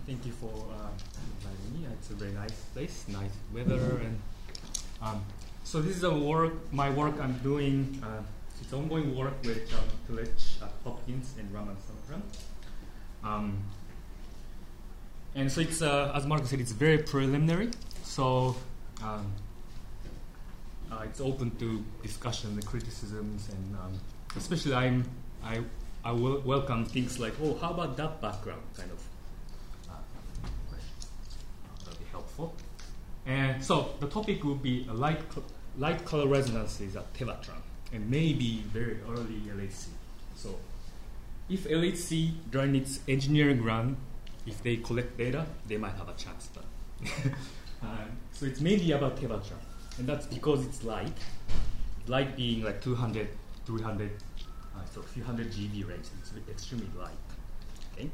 Thank you for inviting me. It's a very nice place, nice weather, and so this is my work I'm doing. It's ongoing work with Tillich at Hopkins and Raman Samudram. And so it's, as Marco said, it's very preliminary. So it's open to discussion and criticisms, and especially I will welcome things like, oh, how about that background kind of question. That'll be helpful. And so the topic will be light color resonances at Tevatron, and maybe very early LHC. So if LHC during its engineering run, if they collect data, they might have a chance. But so it's mainly about Tevatron, and that's because it's light being like 200, 300, so a few hundred GeV range. It's extremely light. Okay.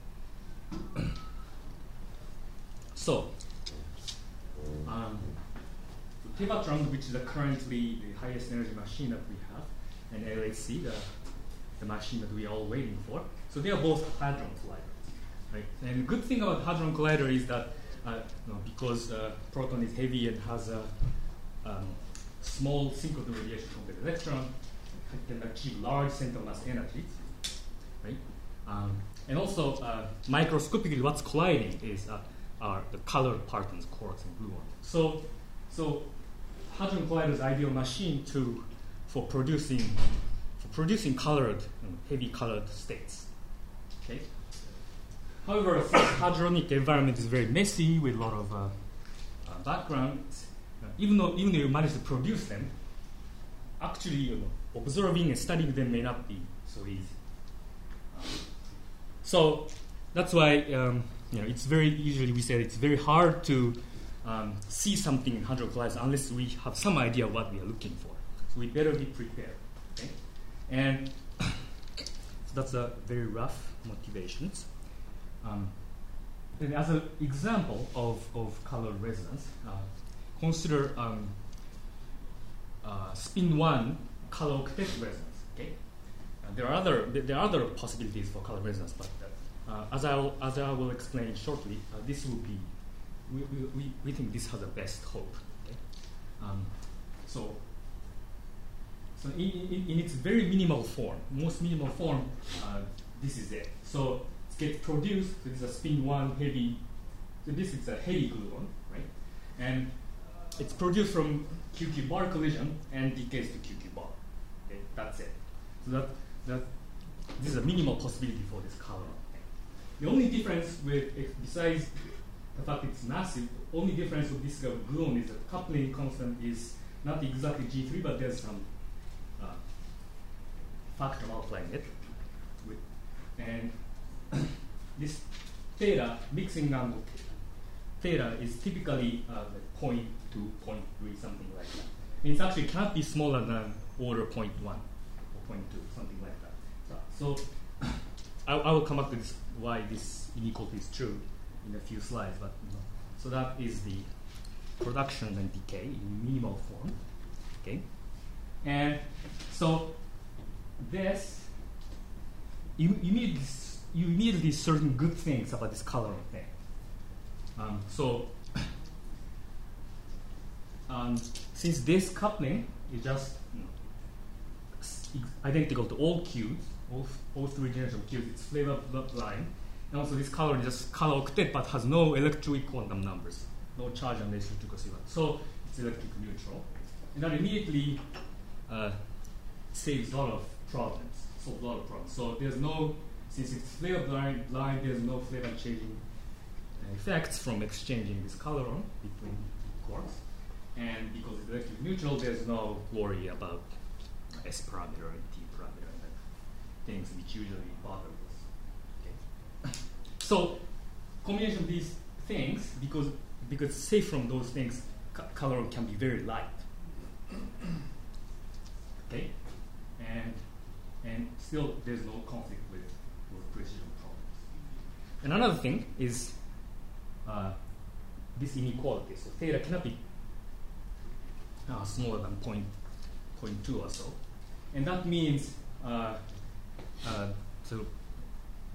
So Tevatron, which is currently the highest energy machine that we have, and LHC, the machine that we are all waiting for. So they are both hadron colliders, right? And the good thing about hadron collider is that because proton is heavy and has a small synchrotron radiation from the electron, it can achieve large center mass energies, right? And also microscopically, what's colliding is are the colored partons, quarks and gluons. So hadron collider is ideal machine for producing colored, heavy colored states. Okay. However, since hadronic environment is very messy with a lot of backgrounds, even though you manage to produce them, actually observing and studying them may not be so easy. So that's why it's very usually we say it's very hard to see something in hadron colliders unless we have some idea what we are looking for. So we better be prepared. Okay? And so that's a very rough motivations. And as an example of color resonance, consider spin 1 color octet resonance. Okay, there are other possibilities for color resonance, but as I will explain shortly, this will be we think this has the best hope. Okay? So in its very minimal form, most minimal form, this is it. So it gets produced. So this is a spin 1 heavy. So this is a heavy gluon, right? And it's produced from QQ bar collision and decays to QQ bar. Okay, that's it. So that this is a minimal possibility for this color. Okay. The only difference besides the fact it's massive, the only difference with this gluon is that coupling constant is not exactly G3, but there's some factor multiplying it. And this theta, mixing angle theta, is typically 0.2, 0.3, something like that. And it actually cannot be smaller than order 0.1 or 0.2, something like that. So I will come up to why this inequality is true in a few slides. But so that is the production and decay in minimal form. Okay, and so this you immediately certain good things about this color thing. Since this coupling is just identical to all Qs, all three generations of Qs, it's flavor line, and also this color is just color octet but has no electroweak quantum numbers, no charge on the electrical sigma, so it's electric neutral, and that immediately saves a lot of problems, solves a lot of problems. So there's no, since it's flavor line, there's no flavor changing effects from exchanging this color on between quarks. And because it's electric neutral, there's no worry about S parameter and T parameter and things which usually bother us. Okay. So combination of these things, because safe from those things, color can be very light. Okay, and still there's no conflict with precision problems. And another thing is this inequality. So theta cannot be smaller than 0.2 or so, and that means so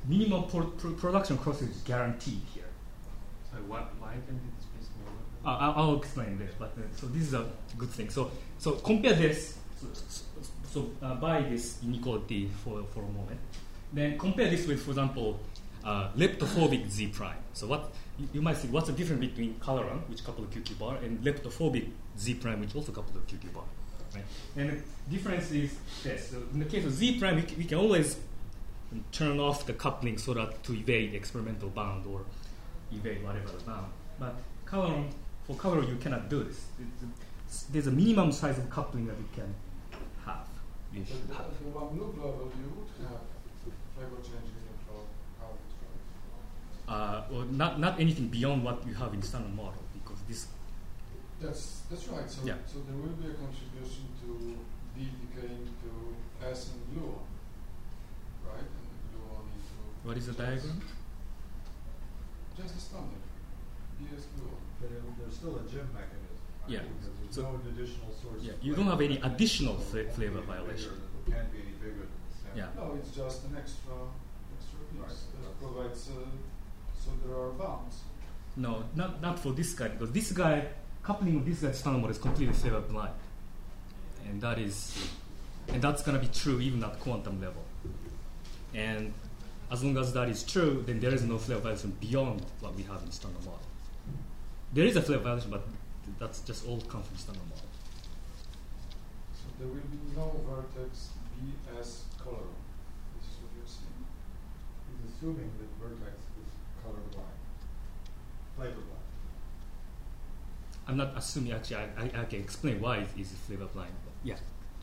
minimum production cost is guaranteed here. So why can it be smaller? I'll explain this, but so this is a good thing. So compare this. By this inequality for a moment, then compare this with, for example, leptophobic Z prime. So what you might think, what's the difference between coloron, which couple of QQ bar, and leptophobic Z prime, which also couple of QQ bar, right? And the difference is this. So in the case of Z prime, we can always turn off the coupling so that to evade experimental bound or evade whatever the bound. But for coloron, you cannot do this. There's a minimum size of coupling that you can have. For one loop level, you would have flavor changing in your colors, right? Well, not anything beyond what you have in standard model, because this. That's right. So yeah. So there will be a contribution to D decaying to S and gluon, right? And gluon into. What is the diagram? Just a standard. DS gluon. But there's still a gem mechanism. Right? Yeah. Because there's So no additional source. yeah, of you don't have any flavor. additional So it won't flavor be any violation. bigger than- It can't be any bigger than the standard. Yeah. No, it's just an extra piece Right. that provides. So there are bounds. No, not for this guy, because this guy, coupling of this guy's standard model is completely flavor blind. And that's going to be true even at quantum level. And as long as that is true, then there is no flavor violation beyond what we have in standard model. There is a flavor violation, but that's just all comes from standard model. So there will be no vertex BS coloron. This is what you're saying. He's assuming that vertex is colorblind, flavor blind. I'm not assuming, actually, I can explain why it is flavor blind. But yeah.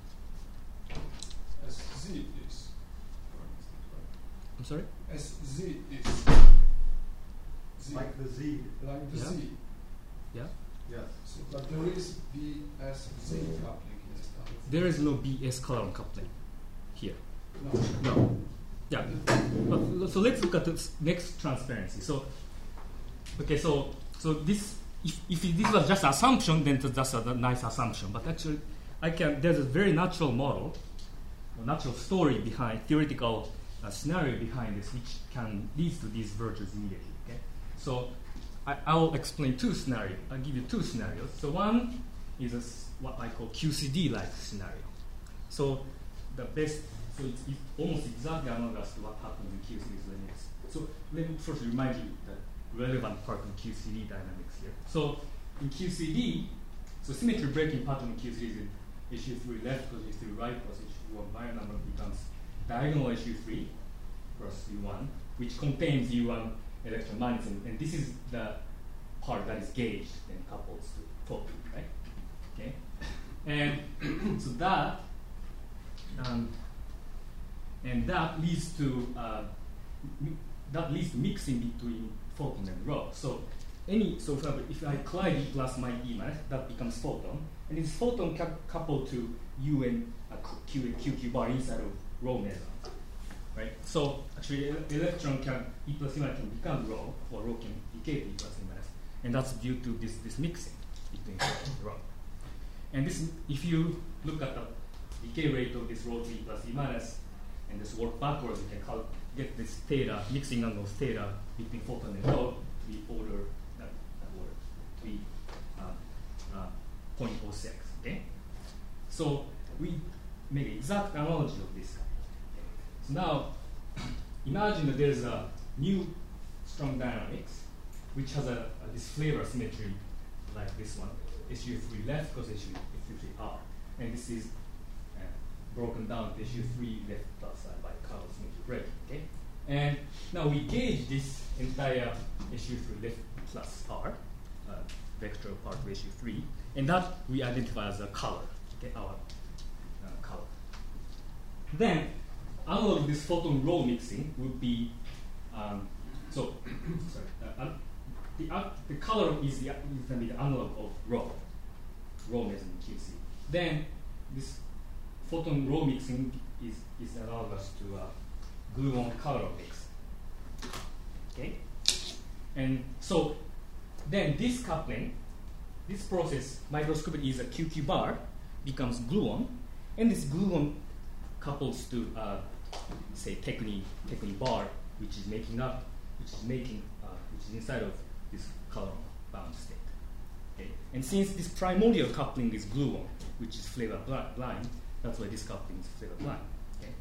As Z is, for instance, right? I'm sorry? As Z is. Z. Like the Z. Like the Yeah. Z. Yeah? Yes. So, but there is BSZ coupling in the standard. There is no BS coloron coupling here. No. No. Yeah. But, so let's look at the next transparency. So, okay, so this, if this was just assumption, then that's a nice assumption. But actually, there's a very natural model, a natural story behind, theoretical scenario behind this, which can lead to these virtues immediately. Okay. So I will explain two scenarios. I'll give you two scenarios. So one is what I call QCD-like scenario. So the best, so it's almost exactly analogous to what happens in QCD dynamics. So let me first remind you the relevant part of QCD dynamics here. So in QCD, so symmetry breaking pattern in QCD is HU3 left plus HU3 right plus HU1 binary number becomes diagonal HU3 plus U1, which contains U1 electron magnetism, and this is the part that is gauged and coupled to photon, right? Okay, and so that and that leads to mixing between photon and rho. So for example, if I collide E plus my E minus, that becomes photon, and this photon coupled to U and Q and QQ bar inside of rho meson. Right? So actually, electron E plus E minus can become rho, or rho can decay to E plus E minus, and that's due to this mixing between photon and rho. And this, if you look at the decay rate of this rho to E plus E minus, and just work backwards, you can get this theta, mixing angle of theta between photon and rho to be order, to be 0.06. Okay? So we make an exact analogy of this. So now, imagine that there is a new strong dynamics which has this flavor symmetry like this one, HU3 left because HU3 R, and this is broken down to HU3 left plus by Carl symmetry breaking. Okay, and now we gauge this entire HU3 left plus R vector part of HU3, and that we identify as a color. Okay, our color. Then analog of this photon rho mixing would be the color is going to be the analog of rho meson in QC. Then this photon rho mixing is analogous to gluon color mix. Okay, and so then this coupling, this process microscopically is a QQ bar becomes gluon, and this gluon couples to say techni bar which is inside of this color bound state. Okay? And since this primordial coupling is gluon, which is flavor blind, that's why this coupling is flavor blind. Okay?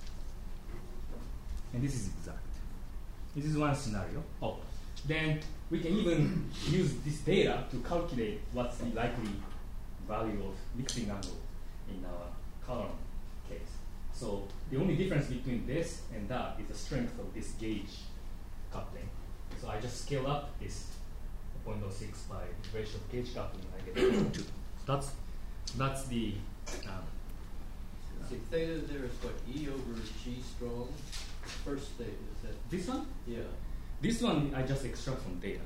And this is exact. This is one scenario. Oh, then we can even use this data to calculate what's the likely value of mixing angle in our color case. So the only difference between this and that is the strength of this gauge coupling. So I just scale up this 0.06 by the ratio of gauge coupling, I get 2. So that's the see, theta there is what, E over G strong? First state, is that? This one? Yeah. This one I just extract from data.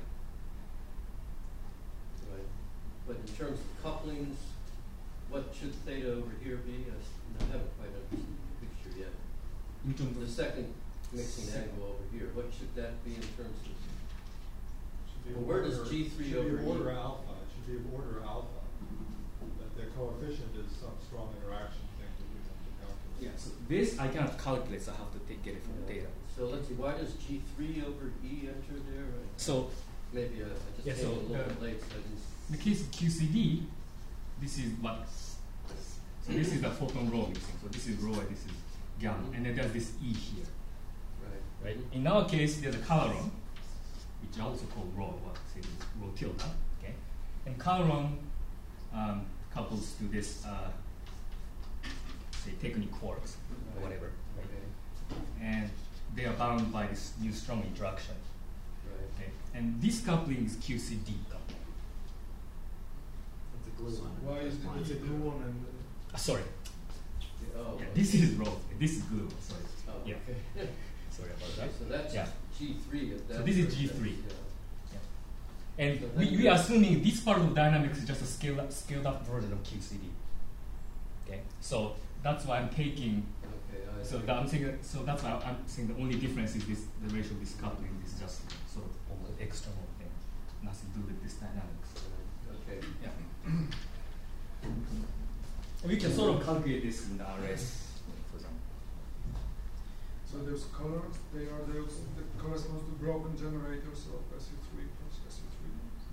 Right. But in terms of couplings, what should theta over here be? I haven't quite understood the picture yet. In terms The of second mixing angle over here, what should that be in terms of? Should be Well, where does order- G3 should over be order E? alpha. It should be of order alpha. That the coefficient is some strong interaction thing that we have to calculate. yeah, so this I cannot calculate, so I have to get it from the data. So let's see, why does G3 over E enter there? So Maybe I just Yeah, came so in a little the- bit late, so I didn't. the case of QCD, this is what. So this is the photon rho mixing. So this is rho and this is gamma, and then there's this E here, Right. right? In our case, there's a coloron, which I also call rho, or say rho tilde, okay? And coloron couples to this, say, technique quarks or whatever, right? Okay. And they are bound by this new strong interaction. Right. Okay? And this coupling is QCD coupling. It's a glue on. Why is the It's a gluon and Sorry, Oh. yeah, this is rho. This is glue. Sorry, Oh, yeah. okay. sorry about that. So that's Yeah. G3 at that. So this is point, G3. yeah. And So we then- are assuming this part of dynamics is just a scaled up version of QCD. Okay, so that's why I'm taking. Okay. So that's why I'm saying the only difference is this: the ratio of this coupling is just sort of almost external thing, nothing to do with this dynamics. Okay. Yeah. And we can sort of calculate this in the RS, for example. So those colors, they are those that correspond to broken generators of SU3 plus SU3.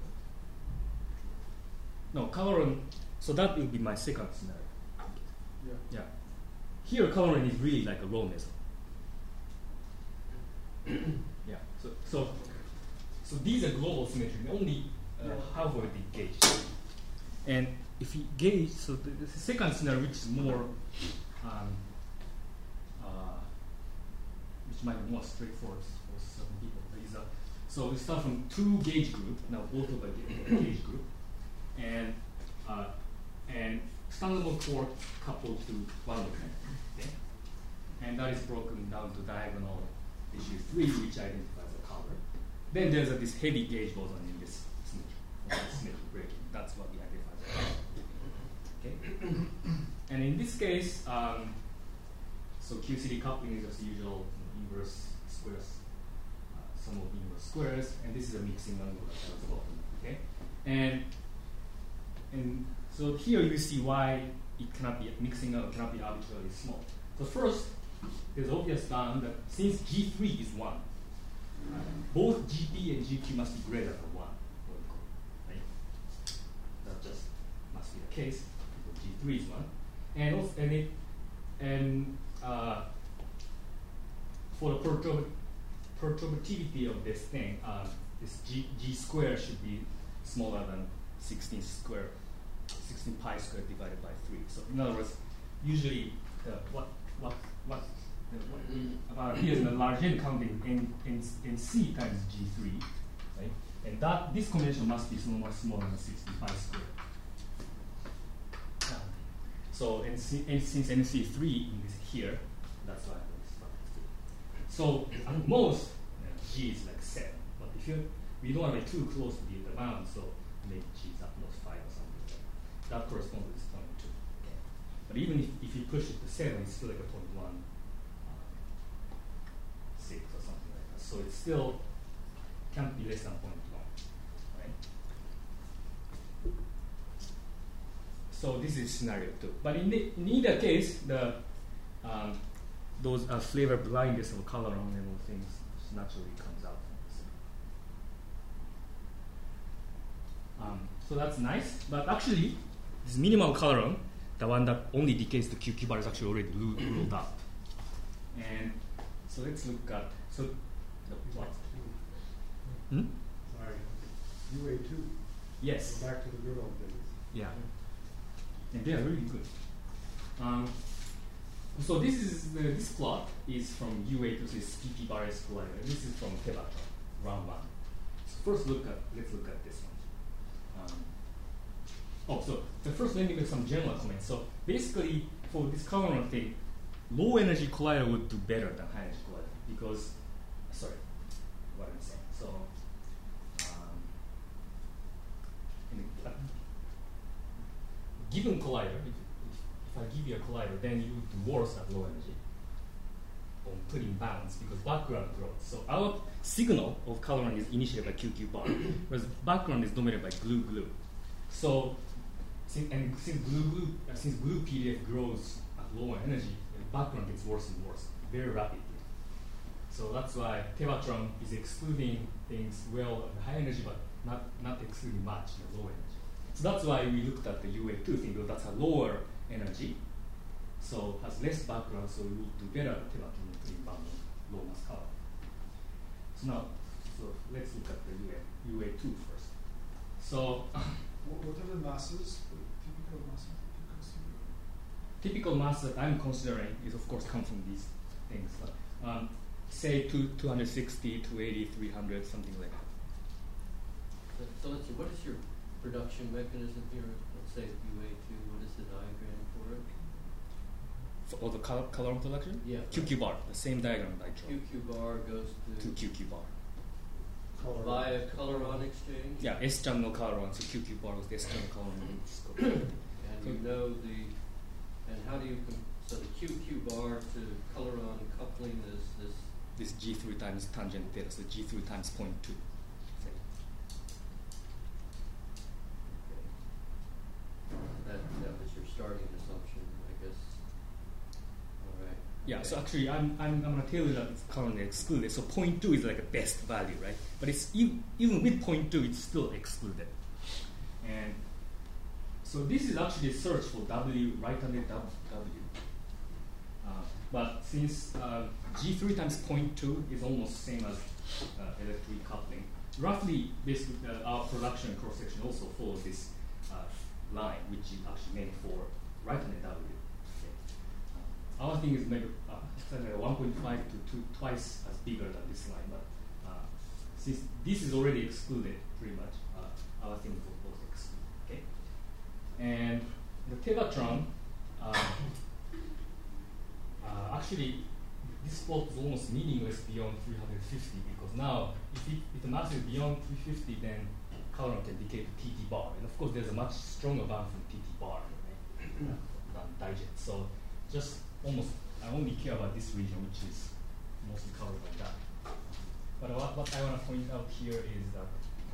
No, coloron. So that will be my second scenario. Yeah. Yeah. Here, coloring is really like a rho meso. Yeah. So these are global symmetry. Only half of it is gauged. And if you gauge, so the second scenario, which is more, which might be more straightforward for certain people, is so we start from two gauge group. Now both of a gauge group, and standard quark coupled to one of them. Okay? And that is broken down to diagonal issue 3, which identifies a color. Then there's this heavy gauge boson in this symmetry breaking. That's what we identify as a color. Okay? And in this case, so QCD coupling is just usual inverse squares, sum of inverse squares, and this is a mixing angle that I was talking about. Okay? And so here you see why it cannot be mixing angle cannot be arbitrarily small. So first, there's obvious bound that since G3 is 1, both GP and GQ must be greater than 1, right? That just must be the case. Because G3 is 1, and also, for the perturbativity of this thing, this G square should be smaller than 16 pi squared divided by 3. So in other words, usually what appears in the large n counting in C times G3, right? And that this combination must be so much smaller than 16 pi squared. So and since NC is 3 in this here, that's why it's 3. So at most G is like 7, but if we don't want to be too close to the bound, so maybe G is at most 5 or something like that. That corresponds with 0.2. Okay. But even if you push it to 7, it's still like a 0.1, 6 or something like that. So it still can't be less than 0.1, right? So this is scenario 2. But in either case, those flavor blindness of color and all things naturally comes out from this. So that's nice, but actually, this minimal coloron, the one that only decays to QQ bar, is actually already ruled out. And so let's look at the plot. Sorry. UA2. Yes. Go back to the good old days. Yeah. And they are really good. So this plot is from UA2, so it's PP bar S collider. This is from Tevatron, round one. So let's look at this one. So first let me make some general comments. So basically, for this coloron thing, low energy collider would do better than high energy collider because, what I'm saying. So, in a given collider, if I give you a collider, then you would do worse at low energy on putting bounds because background growth. So our signal of coloron is initiated by QQ bar, whereas background is dominated by glue. So since glue PDF grows at lower energy, the background gets worse and worse very rapidly. So that's why Tevatron is excluding things well at high energy, but not excluding much in low energy. So that's why we looked at the UA2 thing, because that's a lower energy, so has less background, so we will do better at Tevatron in bound low mass color. So let's look at the UA2 first. So what are the masses, the typical masses that you consider? Typical mass that I'm considering is, of course, come from these things. Say 260, 280, 300, something like that. So let's see, what is your production mechanism here? Let's say UA2, what is the diagram for it? For the coloron production? Yeah. QQ bar, the same diagram I drew. QQ bar goes to QQ bar. Via coloron exchange? Yeah, S channel coloron, so QQ bar was the S channel coloron. And you know and how do you, so the QQ bar to coloron coupling is this G3 times tangent theta, so G3 times 0.2. That was your starting assumption, I guess. All right. Yeah. Okay. So actually, I'm gonna tell you that it's currently excluded. So 0.2 is like a best value, right? But it's even with 0.2, it's still excluded. And so this is actually a search for W, right-handed W. But since G3 times 0.2 is almost the same as electric coupling, roughly, basically, our production cross-section also follows this line, which is actually meant for right-handed W. Okay. Our thing is maybe 1.5 to twice as bigger than this line, but since this is already excluded, pretty much, our thing will also exclude. Okay. And the Tevatron, actually, this plot is almost meaningless beyond 350 because now, if the mass is beyond 350, then coloron can decay to TT bar. And of course, there's a much stronger bound from TT bar than digest. So just I only care about this region, which is mostly covered by that. But what I want to point out here is that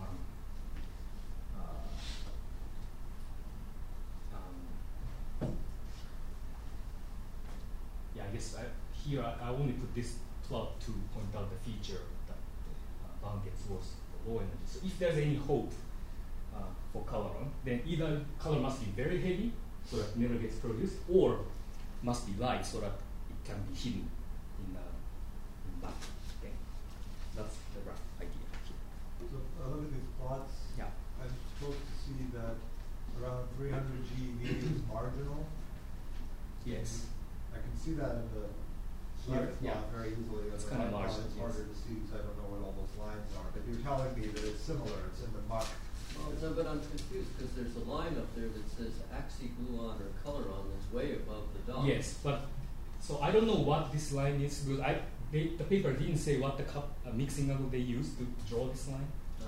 I guess here I only put this plot to point out the feature that the bound gets worse for low energy. So if there's any hope for coloron, then either color must be very heavy so that it never gets produced, or must be light so that it can be hidden in back. Okay, that's the rough idea here. So look at these plots. Yeah. I'm supposed to see that around 300 GeV is marginal. Yes. I can see that in the slide plot very easily. It's On kind the of right marginal, plot, it's harder yes. to see because I don't know what all those lines are. But you're telling me that it's similar. It's in the muck. Well, no, but I'm confused because there's a line up there that says axigluon or coloron that's way above the dot. Yes, but so I don't know what this line is because the paper didn't say what the mixing angle they used to draw this line.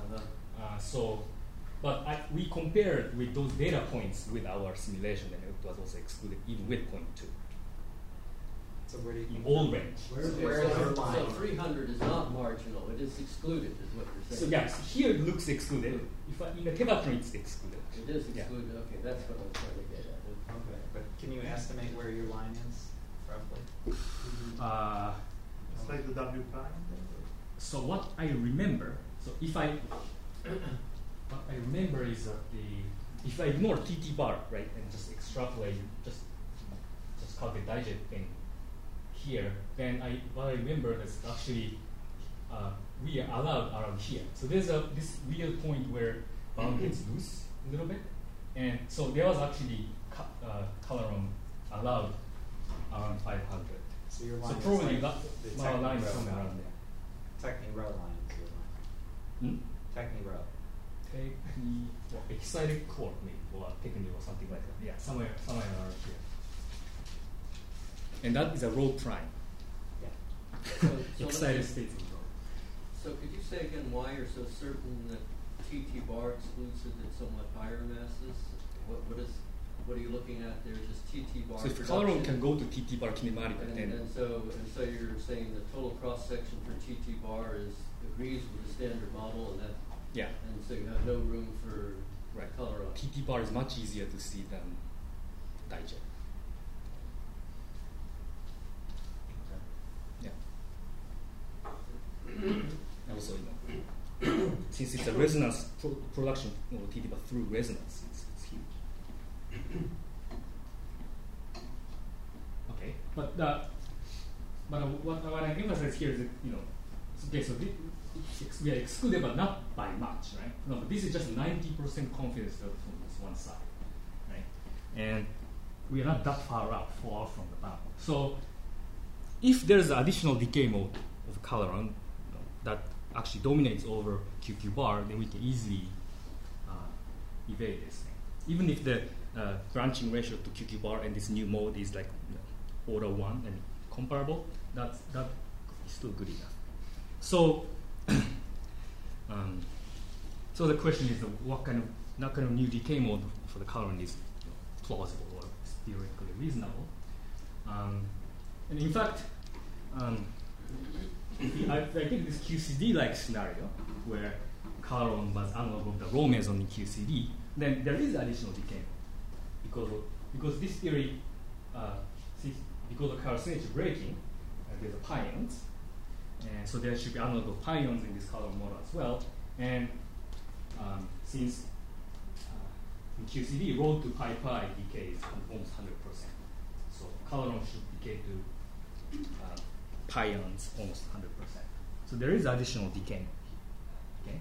But we compared with those data points with our simulation, and it was also excluded even with 0.2. So where do you In all range. Where is the line? So 300 is not marginal; it is excluded, is what you're So saying. yes, here it looks excluded. In the Tevatron, it's excluded. It is Yeah. excluded. Okay, that's what I was trying to get at. Okay, but can you estimate where your line is roughly? It's like the W prime. so what I remember, what I remember is that if I ignore TT bar, right, and just extrapolate, just calculate digit thing here, then what I remember is actually we are allowed around here. So there's this real point where bound gets loose a little bit, and so there was actually Caleron allowed around 500. So your line So is probably like that the my line is Techni row. somewhere around there. Techni row line is your line. Techni row. Excited core maybe, or technique or something like that. Yeah, somewhere around here. And that is a row prime. Yeah. So Excited states in row. So could you say again why you're so certain that TT bar excludes it at somewhat higher masses? What are you looking at there? Just TT bar. So if production? Caleron can go to TT bar kinematic, then And so you're saying the total cross section for TT bar agrees with the standard model, and that yeah, and so you have no room for right. Caleron. TT bar is much easier to see than Daijet. Yeah. Also, since it's a resonance production TT bar through resonance, it's huge. Okay, but what I emphasize here is that okay, so we are excluded, but not by much, right? No, but this is just 90% confidence level from this one side, right? And we are not that far from the bound. So if there is an additional decay mode of Caleron that actually dominates over QQ bar, then we can easily evade this thing. Even if the branching ratio to QQ bar and this new mode is like order 1 and comparable, that is still good enough. So, so the question is, what kind of new decay mode for the Caleron is plausible or theoretically reasonable? And in fact, if I take this QCD-like scenario where Caleron was analog of the row meson in QCD, then there is additional decay mode because this theory, because of calcinetic breaking, there's a pions. And so there should be analog of pions in this Caleron model as well. And since in QCD, rho to pi decays almost 100%. So Caleron should decay to pions almost 100%. So there is additional decay. Okay.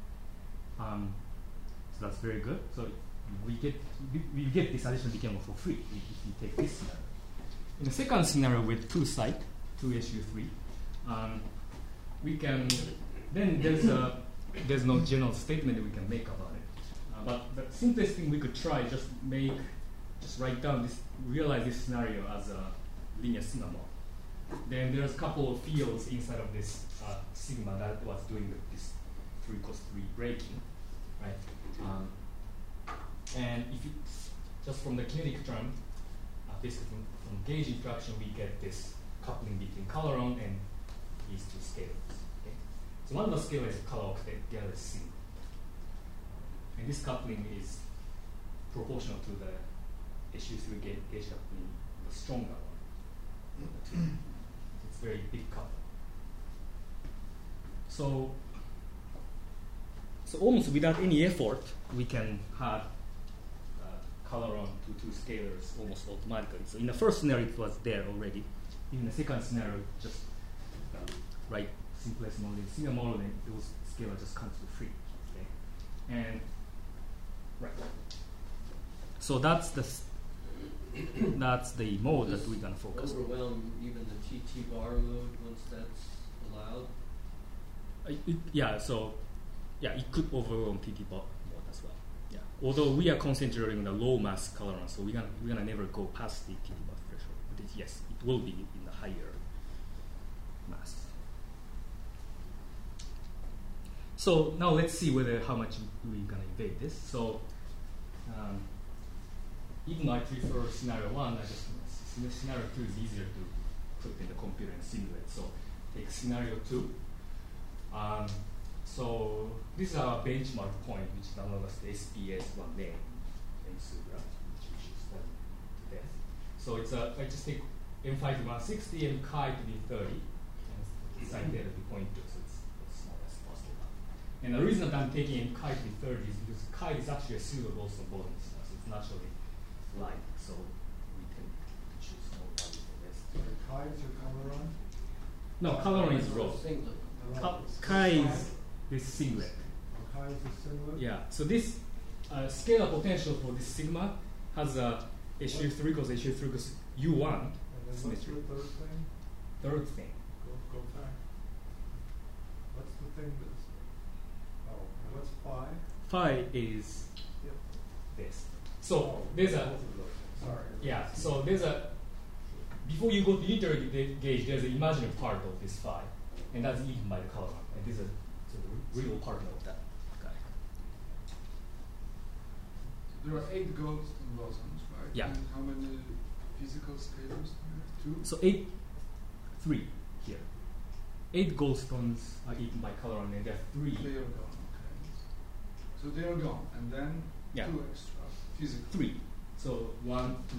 So that's very good. So we get this additional decay for free if we take this scenario. In the second scenario with two SU3. We can then there's no general statement that we can make about it. But the simplest thing we could try just write down realize this scenario as a linear sigma model. Then there's a couple of fields inside of this sigma that was doing this 3 cos 3 breaking, right? And if you just from the kinetic term, basically from gauge interaction, we get this coupling between Caleron and these two scalars. Okay? So one of the scalars is color octet, the other is sigma. And this coupling is proportional to the SU3 gauge coupling, the stronger one. It's very big coupling. So almost without any effort, we can have Caleron to two scalars almost automatically. So in the first scenario, it was there already. In the second scenario, just write simplest model in sigma model, and those scalar just comes to free. Okay, and right. So that's the mode that we're gonna focus on. Overwhelm even the TT bar mode once that's allowed. It could overwhelm TT bar mode as well. Yeah, although we are concentrating on the low mass Caleron, so we're gonna never go past the TT bar threshold. But yes, it will be in the higher mass. So now let's see how much we're gonna evade this. So even though I prefer scenario 1, scenario 2 is easier to put in the computer and simulate. So take scenario 2. So this is our benchmark point, which is analogous to SPS 1 name in Sugra, which we should study to death. So it's I just take M5 to 160 and chi to be 30, and sin theta to be 0.2. So it's And the reason that I'm taking chi to be 30 is because chi is actually a pseudo-Gaussian Bodin star, so it's naturally light. So we tend to choose no value for this. Chi is your color on? No, coloring is wrong. Singlet. Chi is this singlet. Chi is the singlet? Yeah. So this scalar potential for this sigma has a HU3 equals HU3 equals U1 And then what's the symmetry. third thing? Third thing. Go back. What's the thing that's, oh, and what's phi? Phi is Yep. this. So there's a Both of those. Sorry. yeah. So there's a before you go to integrate gauge, there's an imaginary part of this phi, and that's eaten by the color. And this is a real partner of that guy. There are 8 Goldstone bosons, right? Yeah. And how many physical scalars do you have? 2? So 3 here. 8 goldstones are eaten by coloron, and there are 3. They are gone, okay. So they are gone, and then Yeah. 2 extra physical. 3. So 1, 2,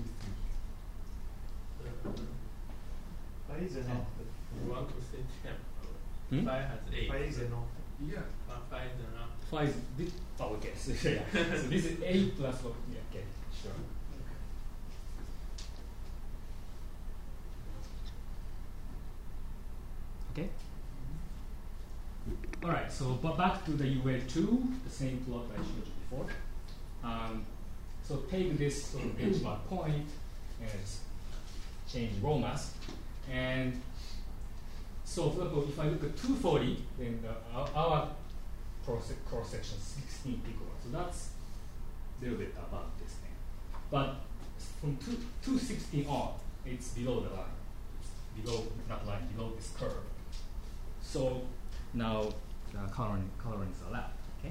3. Phi is enough. You want to say 10. Hmm? Phi has 8. Phi is enough. Yeah. Phi is enough. 5 is this. Oh, okay. So, yeah. So this is 8 plus 1. Yeah. Okay. Sure. Okay. All right. So, but back to the UA2, the same plot I showed you before. So take this sort of benchmark point and change rho mass, and so for example, if I look at 240, then our cross section 16 picoron. So that's a little bit above this thing. But from 216 on, it's below the line. It's below, not line, below this curve. So now coloring is allowed. Okay.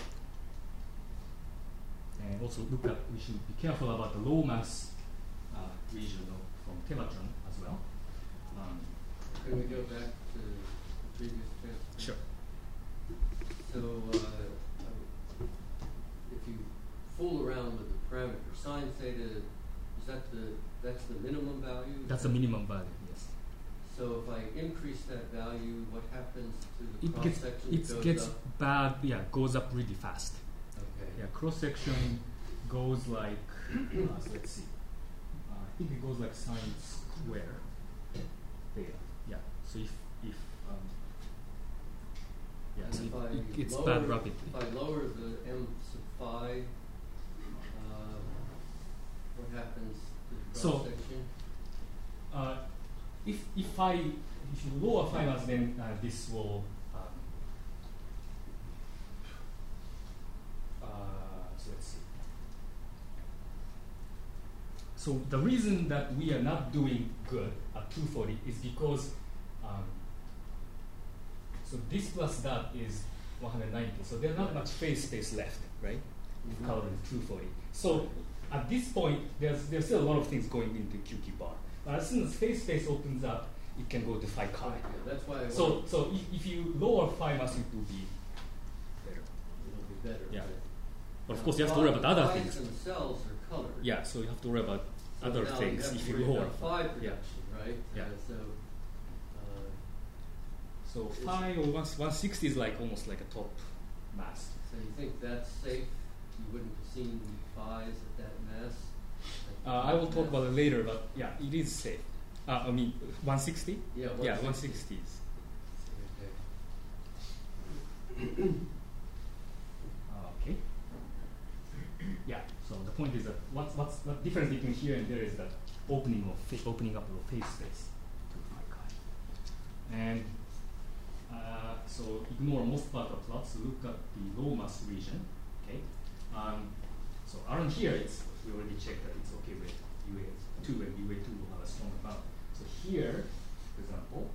And also look at, we should be careful about the low mass region from Tevatron as well. Can we go back to the previous transfer? Sure. So if you fool around with the parameter sine theta, is that's the minimum value? That's the minimum value, yes. So if I increase that value, what happens to the It cross gets section? it gets up? bad. Yeah, goes up really fast. Okay. Yeah, cross section goes like so let's see. I think it goes like sine square theta. Yeah. So if yeah, And so if I it's lower, bad rapidly. If I lower the m sub phi, what happens to the So, cross section? If you lower phi mass, then this will so let's see. So the reason that we are not doing good at 240 is because so this plus that is 190. So there's not much phase space left, right? Mhm. Coloring 240. So at this point, there's still a lot of things going into QT bar. But as soon as phase space opens up, it can go to phi chi. Yeah, that's why I So want so if you lower phi mass, it will be better. it'll be better. Yeah. right? But of Now, course, you have to worry about other phis things. themselves are colored. Yeah, so you have to worry about So other now things have if to you worry lower about phi. phi production, right? Yeah. So Is- phi or 160 is like almost like a top mass. So you think that's safe? You wouldn't have seen phis at that mass? I will talk about it later, but yeah, it is safe. I mean, 160? Yeah, Yeah, 160. 160 is. Okay. Okay. Yeah. So the point is that what difference between here and there is that opening up of phase space to phi chi. And so ignore most part of plots. Look at the low mass region. Okay. So around here, we already checked that it's okay with UA2, and UA2 will have a strong bound. So here, for example,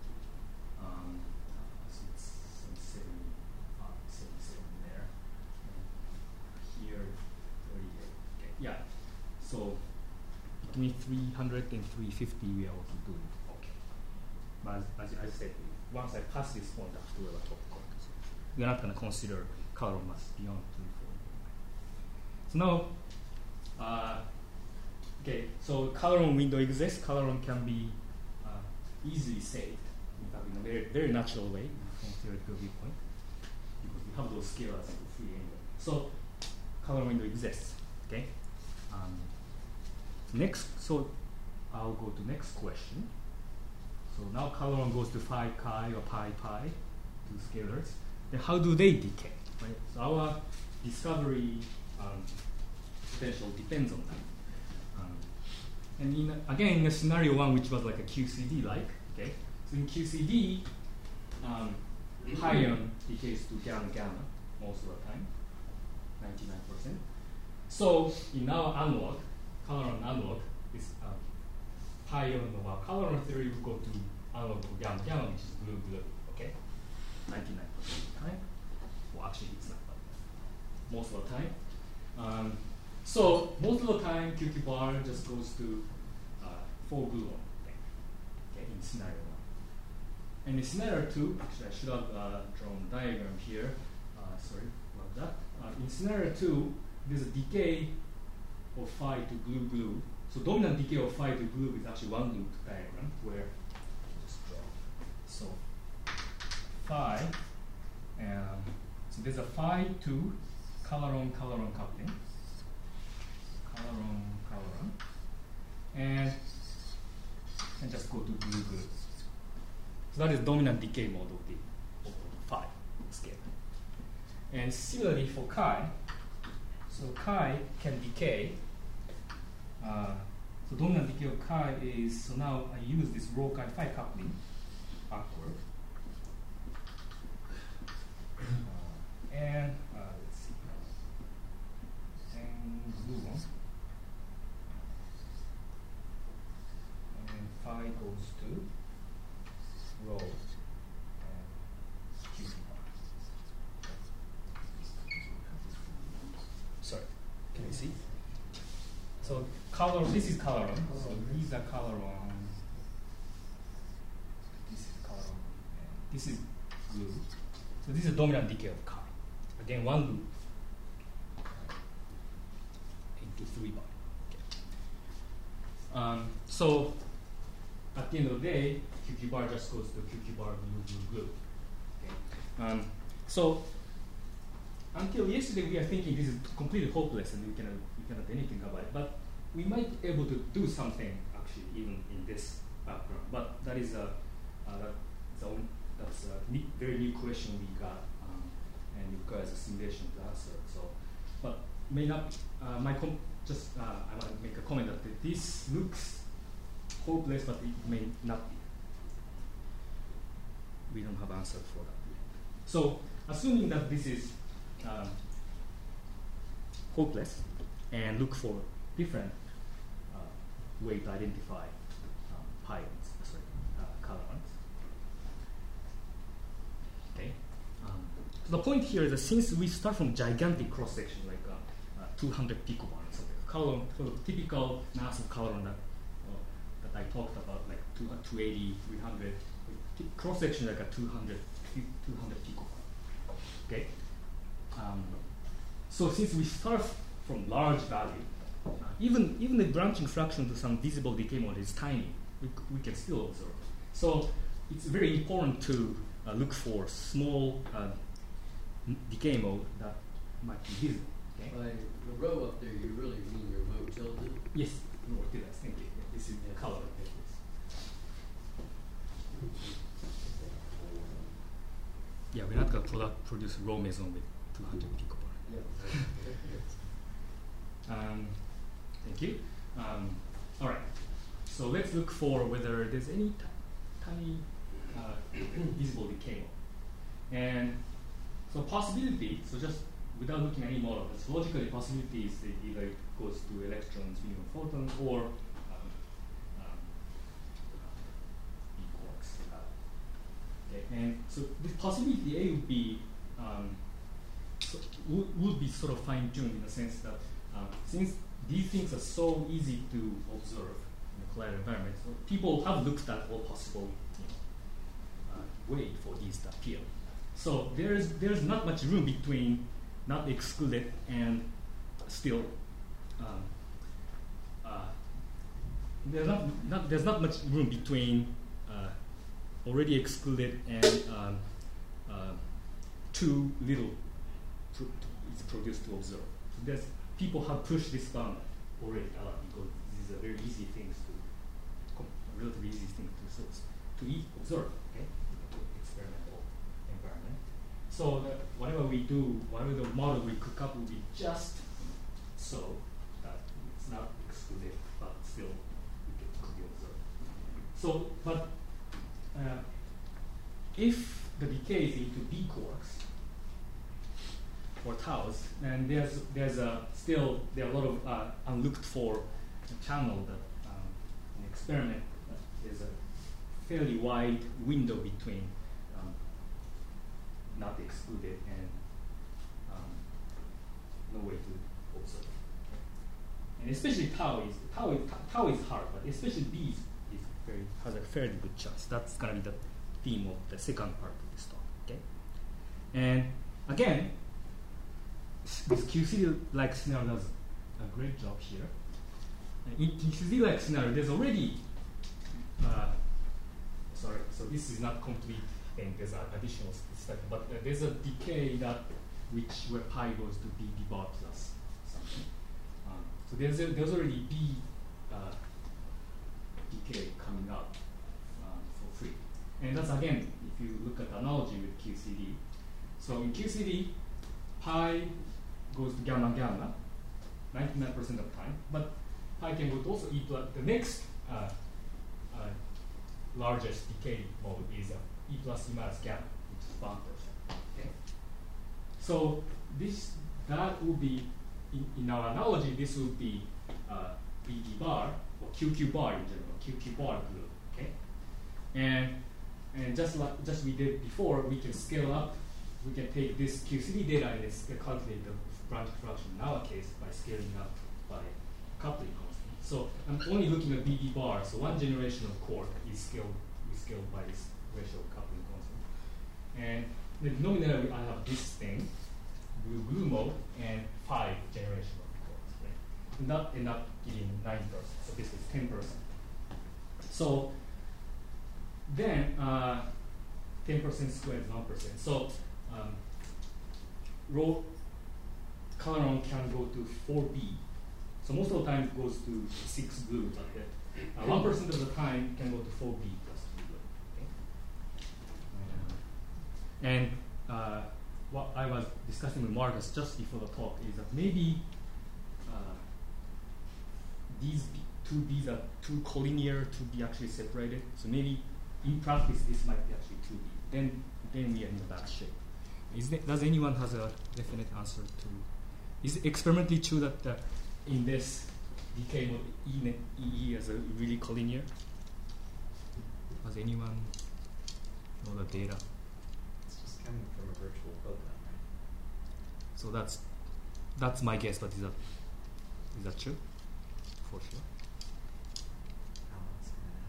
so it's 77 there. And here, 38. Okay. Yeah. So between 300 and 350, we are also doing okay. But as I said, once I pass this point, I have to have a top point. So we're not going to consider color mass beyond 340. So now, okay, so coloron window exists. Coloron can be easily saved, in fact, in a very, very natural way from theoretical viewpoint, because we have those scalars for free anyway. So color window exists. Okay. Next, so I'll go to next question. So now color one goes to phi chi or pi pi, two scalars. Then how do they decay? Right? So our discovery potential depends on that. And again, in a scenario one, which was like a QCD like, okay. So in QCD, pion decays to gamma gamma most of the time, 99%. So in our analog, Caloron analog is pion of our Caloron theory will go to analog of gamma gamma, which is blue blue, okay? 99% of the time. Well, actually, it's not, but most of the time. So most of the time, QQ bar just goes to 4 gluon, okay, in scenario 1. And in scenario 2, actually I should have drawn a diagram here. Sorry about that. In scenario 2, there's a decay of phi to glue glue. So dominant decay of phi to glue is actually one loop diagram where just draw. So phi, so there's a phi to coloron coupling. Coloron, and just go to glue glue. So that is dominant decay mode of the phi scale. And similarly for chi, so chi can decay. So dominant decay of chi is, so now I use this rho chi phi coupling backward. And let's see, and gluon. And phi goes to rho and QQ bar. Sorry, can you see? So color, this is coloron. So these are coloron. This is coloron. And this is glue. So this is a dominant decay of chi. Again, one loop into 3 bar. Okay. So at the end of the day, QQ bar just goes to QQ bar glue glue glue. Okay. So until yesterday, we are thinking this is completely hopeless and we cannot do anything about it. But we might be able to do something actually, even in this background. But that is that's a very new question we got, and it requires a simulation to answer. So, but may not. I want to make a comment that this looks hopeless, but it may not be. We don't have answer for that yet. So, assuming that this is hopeless, and look for different way to identify colorants. Okay. So the point here is that since we start from gigantic cross section, like 200 picobar or something, color, sort of typical mass of coloron that I talked about, like 280, 300, cross section like a 200 picobar. Okay. So since we start from large value, even the branching fraction to some visible decay mode is tiny, we can still observe. So it's very important to look for small decay mode that might be visible. Okay? By the row up there, you really mean your row tilde? Yes, row tilde. Thank you. Yeah, this is the color. Yeah, we're not going to produce row meson with 200 picobar. Yeah. Thank you. All right. So let's look for whether there's any tiny visible decay mode. And so possibility, so just without looking at any model, it's logically possibility is either it goes to electrons, muon, photons, or quarks. Okay. And so this possibility A would be would be sort of fine-tuned in the sense that since these things are so easy to observe in the collider environment, so people have looked at all possible way for these to appear. So there's not much room between not excluded and still there's not much room between already excluded and too little is produced to observe. So there's people have pushed this bound already a lot because these are very easy things relatively easy things to observe. Okay, experimental environment. So whatever we do, whatever the model we cook up will be just so that it's not exclusive, but still could be observed. So, but if the decay is into B quarks or taus, then there's still there are a lot of unlooked for channel that in experiment there's a fairly wide window between not excluded and no way to observe. And especially tau is hard, but especially B has a fairly good chance. That's gonna be the theme of the second part of this talk. Okay, and again, this QCD-like scenario does a great job here. In QCD-like scenario, there's already so this is not complete thing. There's an additional study, but there's a decay where pi goes to B bar plus something. So there's already B decay coming up for free. And that's again, if you look at the analogy with QCD. So in QCD, pi goes to gamma gamma 99% of the time, but pi can go to also E plus. The next largest decay mode is E plus E minus gamma, which is 1%. Okay. So that would be in our analogy. This would be BD bar or QQ bar in general, QQ bar group. Okay, and just we did before, we can scale up. We can take this QCD data and calculate the branch fraction in our case by scaling up by coupling constant. So I'm only looking at BD bar. So one generation of quark is scaled by this ratio of coupling constant. And the denominator I have this thing, blue mode, and 5 generation of quarks. Right? And that end up giving 9%. So this is 10%. So then 10% squared is 1%. So rho coloron can go to 4b. So most of the time it goes to 6 blue, but 1% of the time it can go to 4b plus 3 blue. Okay? And what I was discussing with Marcus just before the talk is that maybe these two B's are too collinear to be actually separated. So maybe in practice this might be actually 2B. Then we are in a bad shape. Does anyone has a definite answer to? Is it experimentally true that in this decay mode E is a really collinear? Does anyone know the data? It's just coming from a virtual program, right? So that's my guess, but is that true? For sure. How it's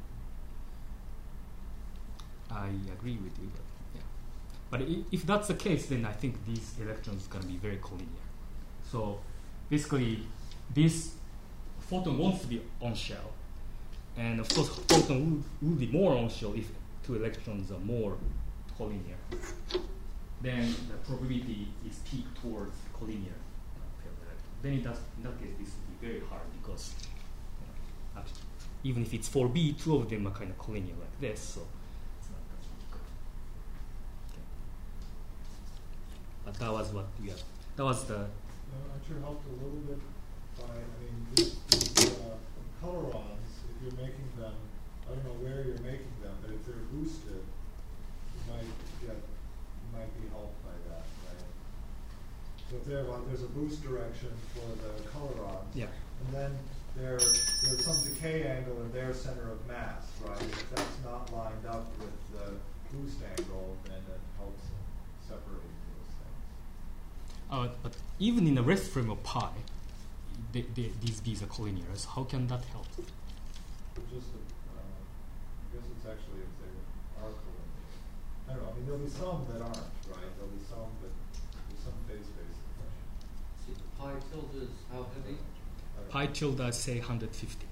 gonna happen. I agree with you, but yeah. But if that's the case, then I think these electrons are going to be very collinear. So basically, this photon wants to be on shell, and of course, photon will be more on shell if two electrons are more collinear. Then the probability is peaked towards collinear paired electron. Then in that case, this would be very hard because actually, even if it's 4B, two of them are kind of collinear like this, so it's not that difficult. Okay. But that was what we have. That was the. Aren't you helped a little bit by, these colorons, if you're making them, I don't know where you're making them, but if they're boosted, you might be helped by that, right? So if there's a boost direction for the colorons, Yeah. and then there's some decay angle in their center of mass, right? If that's not lined up with the boost angle, then it helps separate those things. But even in the rest frame of pi, these B's are collinear. So how can that help? Just, I guess it's actually if they are collinear. I don't know. There'll be some that aren't, right? There'll be some, but there's some phase-based compression. See, the pi tilde is how heavy? Pi tilde, say 150.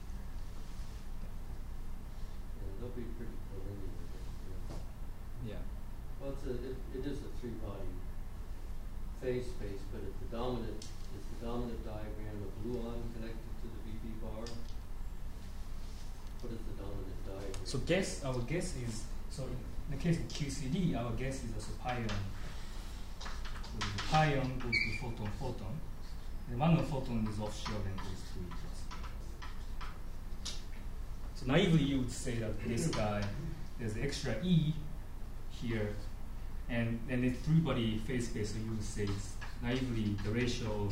Yeah, they'll be pretty collinear. Yeah. Well, it is a three-body phase space, but is the dominant diagram of gluon connected to the BB bar? What is the dominant diagram? So our guess is, so in the case of QCD, our guess is also pion. So the pion goes to photon, and one of photon is offshore and goes to E plus. So naively you would say that this guy, there's extra E here, and then it's three-body phase space, so you would say it's naively the ratio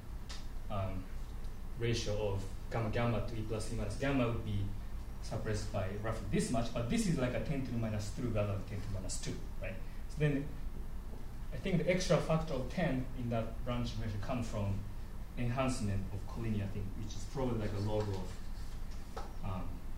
of gamma gamma to E plus E minus gamma would be suppressed by roughly this much, but this is like a 10 to the minus 2 rather than 10 to the minus 2, right? So then I think the extra factor of 10 in that branch measure comes from enhancement of collinear thing, which is probably like a log of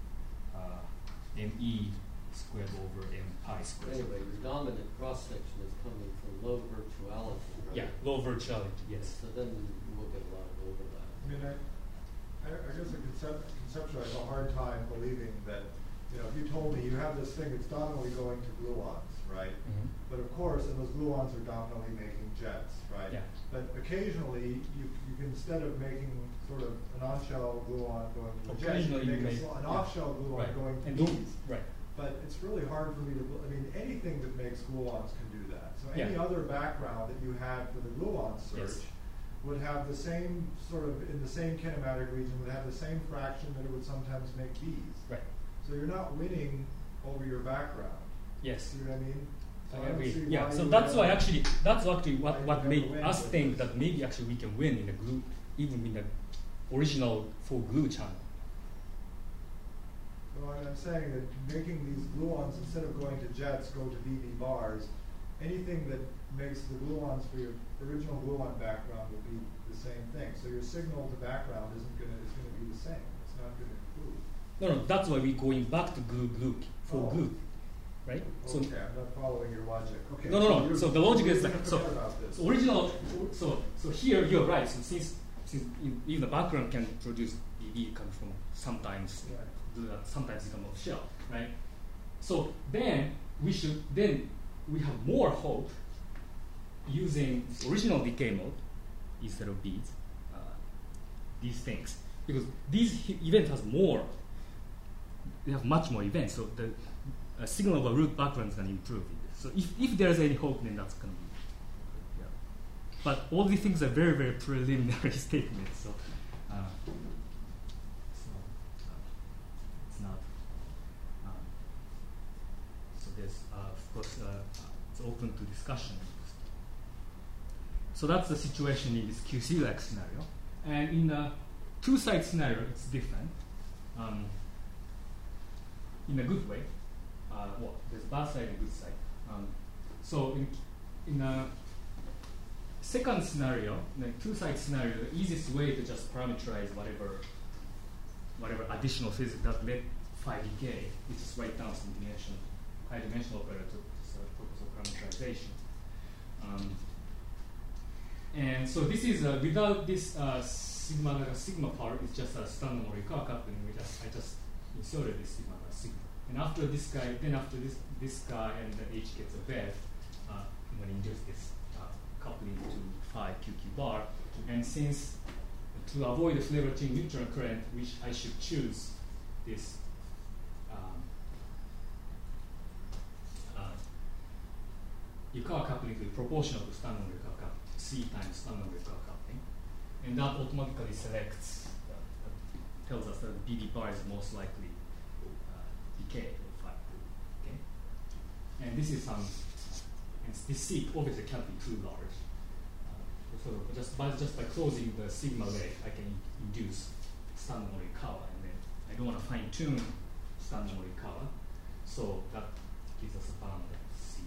ME squared over M pi squared. Anyway, your dominant cross-section is coming from low virtuality, right? Yeah, low virtuality, yes. So then we'll get a lot of overlap. I mean, I guess conceptually I have a hard time believing that, you know, if you told me you have this thing that's dominantly going to gluons, right? Mm-hmm. But of course, and those gluons are dominantly making jets, right? Yeah. But occasionally, you can, instead of making sort of an on-shell gluon going to a jet, you Occasionally you make make- an yeah. off-shell gluon Right. going to And these. right. But it's really hard for me to, I mean, anything that makes gluons can do that. So any Yeah. other background that you had for the gluon search Yes. would have the same sort of, in the same kinematic region, would have the same fraction that it would sometimes make these. Right. So you're not winning over your background. Yes. See what I mean? So I don't agree. see Yeah, why so you that's would why have- actually why what you made never win us with think this. that maybe actually we can win in the glue, even in the original full glue channel. So I'm saying that making these gluons, instead of going to jets, go to BB bars, anything that makes the gluons for your original gluon background will be the same thing. So your signal to background is going to be the same. It's not going to improve. No, that's why we're going back to glue for Oh. glue, right? So Okay, I'm not following your logic. Okay. No. you're- So the logic is you're like forget about this. so original. So here you're right. So since even the background can produce BB comes from sometimes sometimes it comes off shell, right? So then we have more hope using original decay mode instead of these things, because these events has more. They have much more events, so the signal of a root background is going to improve. So if there's any hope, then that's going to be. Yeah. But all these things are very, very preliminary statements, so it's not. So there's, of course, it's open to discussion. So that's the situation in this QC-like scenario. And in the two-side scenario, it's different. In a good way. Well, there's bad side and good side. So in a second scenario, in a two-side scenario, the easiest way to just parameterize whatever additional physics that led phi decay, is just write down some high-dimensional operator to focus on parameterization. And so this is without this sigma part, it's just a standard Morikawa coupling. I just inserted this sigma. And after this guy, this guy and the H gets a bed, I'm going to induce this coupling to phi QQ bar. And since to avoid the flavor-chain neutron current, which I should choose this Yukawa coupling to be proportional to standard Morikawa coupling, C times standard Morikawa coupling. And that automatically selects, tells us that the BB bar is most likely decay of phi. Okay? And this is and this C obviously can't be too large. So just by closing the sigma leg, I can induce standard Morikawa, and then I don't want to fine tune standard Morikawa, so that gives us a bound of C.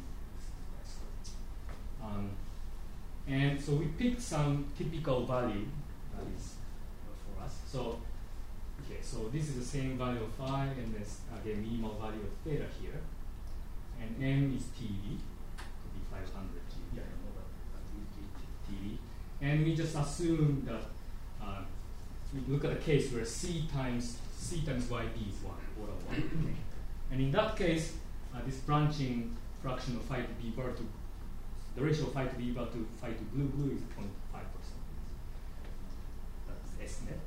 And so we picked some typical value that is for us. So okay, so this is the same value of phi, and there's again minimal value of theta here, and m is TeV, could be 500 TeV. Yeah, I don't know that TeV. And we just assume that we look at a case where C times YB is 1, order 1. Okay. And in that case, this branching fraction of phi to B bar to the ratio of phi to the eval to phi to blue is 0.5%. That's estimate.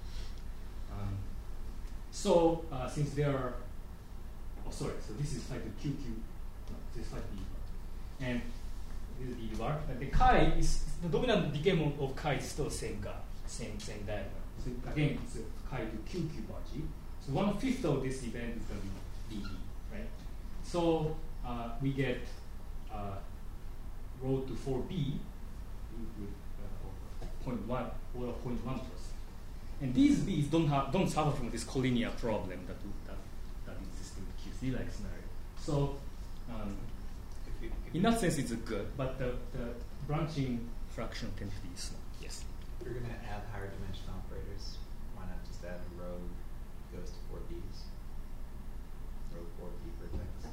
So since there are, so this is phi to QQ, no, this is phi to eval, and this is the eval. And the chi is the dominant decay of chi is still the same guy, same diagram. So again, it's a chi to QQ bar G. So 1/5 of this event is going to be dE, right? So we get rho to 4b with 0.1 or 0.1%. And these b's don't suffer from this collinear problem that exists in the QC-like scenario. So in that sense, it's good, but the branching fraction tends to be small. Yes. If you're going to add higher dimension operators, why not just add rho goes to 4b's? Rho 4b vertex.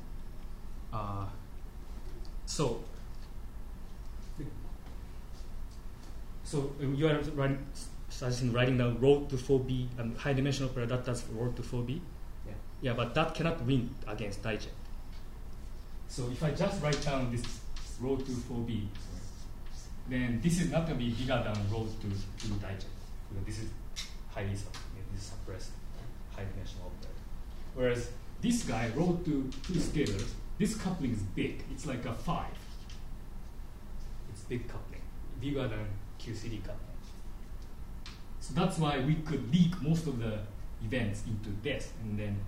So you are suggesting writing down rho to 4b and high dimensional operator that's rho to 4b? Yeah. Yeah, but that cannot win against Dijkgem. So if I just write down this rho to 4b, then this is not going to be bigger than rho to Dijkgem. Because this is highly suppressed high dimensional operator. Whereas this guy, rho to 2 scalars, this coupling is big. It's like a 5. It's big coupling, bigger than QCD coupling. So that's why we could leak most of the events into this, and then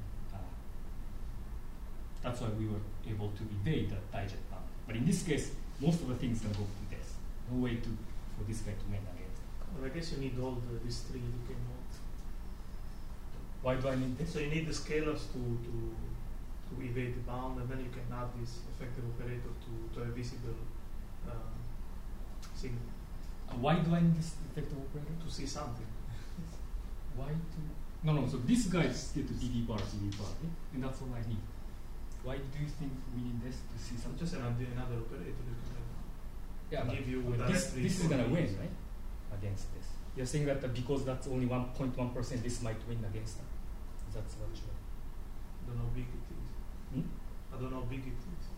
that's why we were able to evade the Dijkgem bound. But in this case, most of the things can go to this. No way for this guy to win against. Well, I guess you need all these three decay modes. Why do I need this? So you need the scalars to evade the bound, and then you can add this effective operator to a visible signal. Why do I need this effective operator? To see something. Why to? No. So this guy is get to DD bar, and that's all I need. Why do you think we need this to see something? Just another operator you can have. Yeah, but give you this directly is going to win, right? Against this. You're saying that because that's only 1.1%, this might win against that. That's what you I don't know how big it is. I don't know how big it is.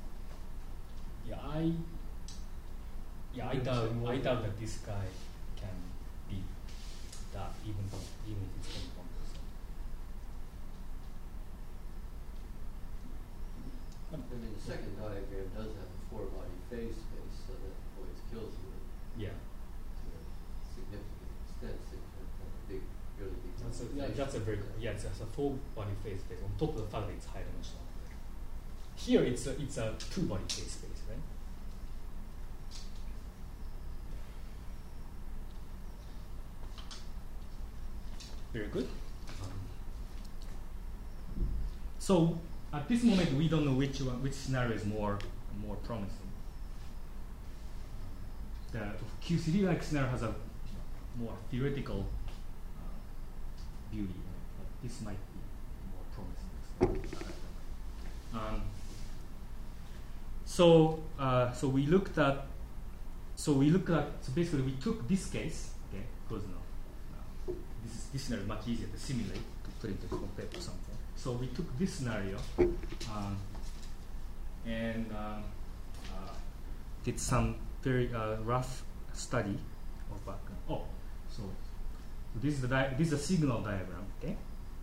I doubt that this guy can beat that even if it's 0.1%. I mean, the second diagram does have a 4-body phase space, so that avoids kills you Yeah. to a significant extent. Really big. That's a very good. Yeah, it's a full body phase space on top of the fact that it's high dimensional. Here it's a 2-body phase space, right? Very good. So at this moment, we don't know which scenario is more promising. The QCD-like scenario has a more theoretical beauty, but this might be more promising. So we looked at. So basically we took this case, okay, because this scenario is much easier to simulate to put into compared to something. So we took this scenario and did some very rough study of background. So this is a signal diagram, okay?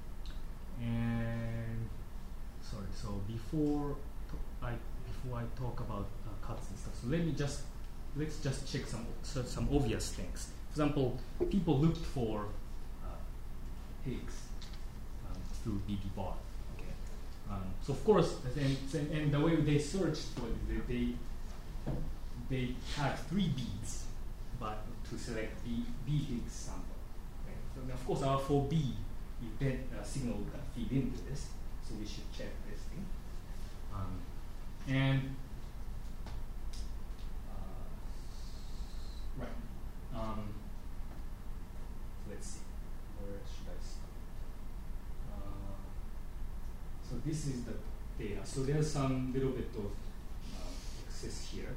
And sorry. So before I talk about cuts and stuff, so let's just check some obvious things. For example, people looked for Higgs through BB bar. Okay. So of course, and the way they searched for it, they had 3 beads, but to select B Higgs sample. Okay. So of course, our 4B event signal can feed into this, so we should check this thing. Right. Let's see. Where should I start? So this is the data. So there's some little bit of excess here.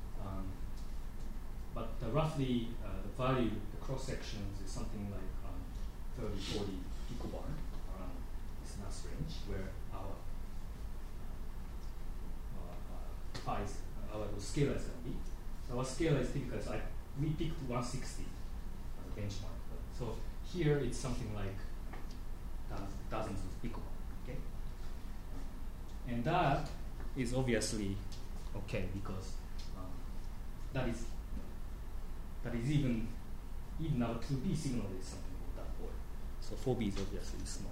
But roughly the value, the cross sections is something like 30, 40 picobar around this mass range where our scalar is going to be. So our scale is typical. So we picked 160 as a benchmark. So here it's something like dozens of picobar. Okay, and that is obviously okay because that is even our 2B signal is something of that order. So 4B is obviously smaller.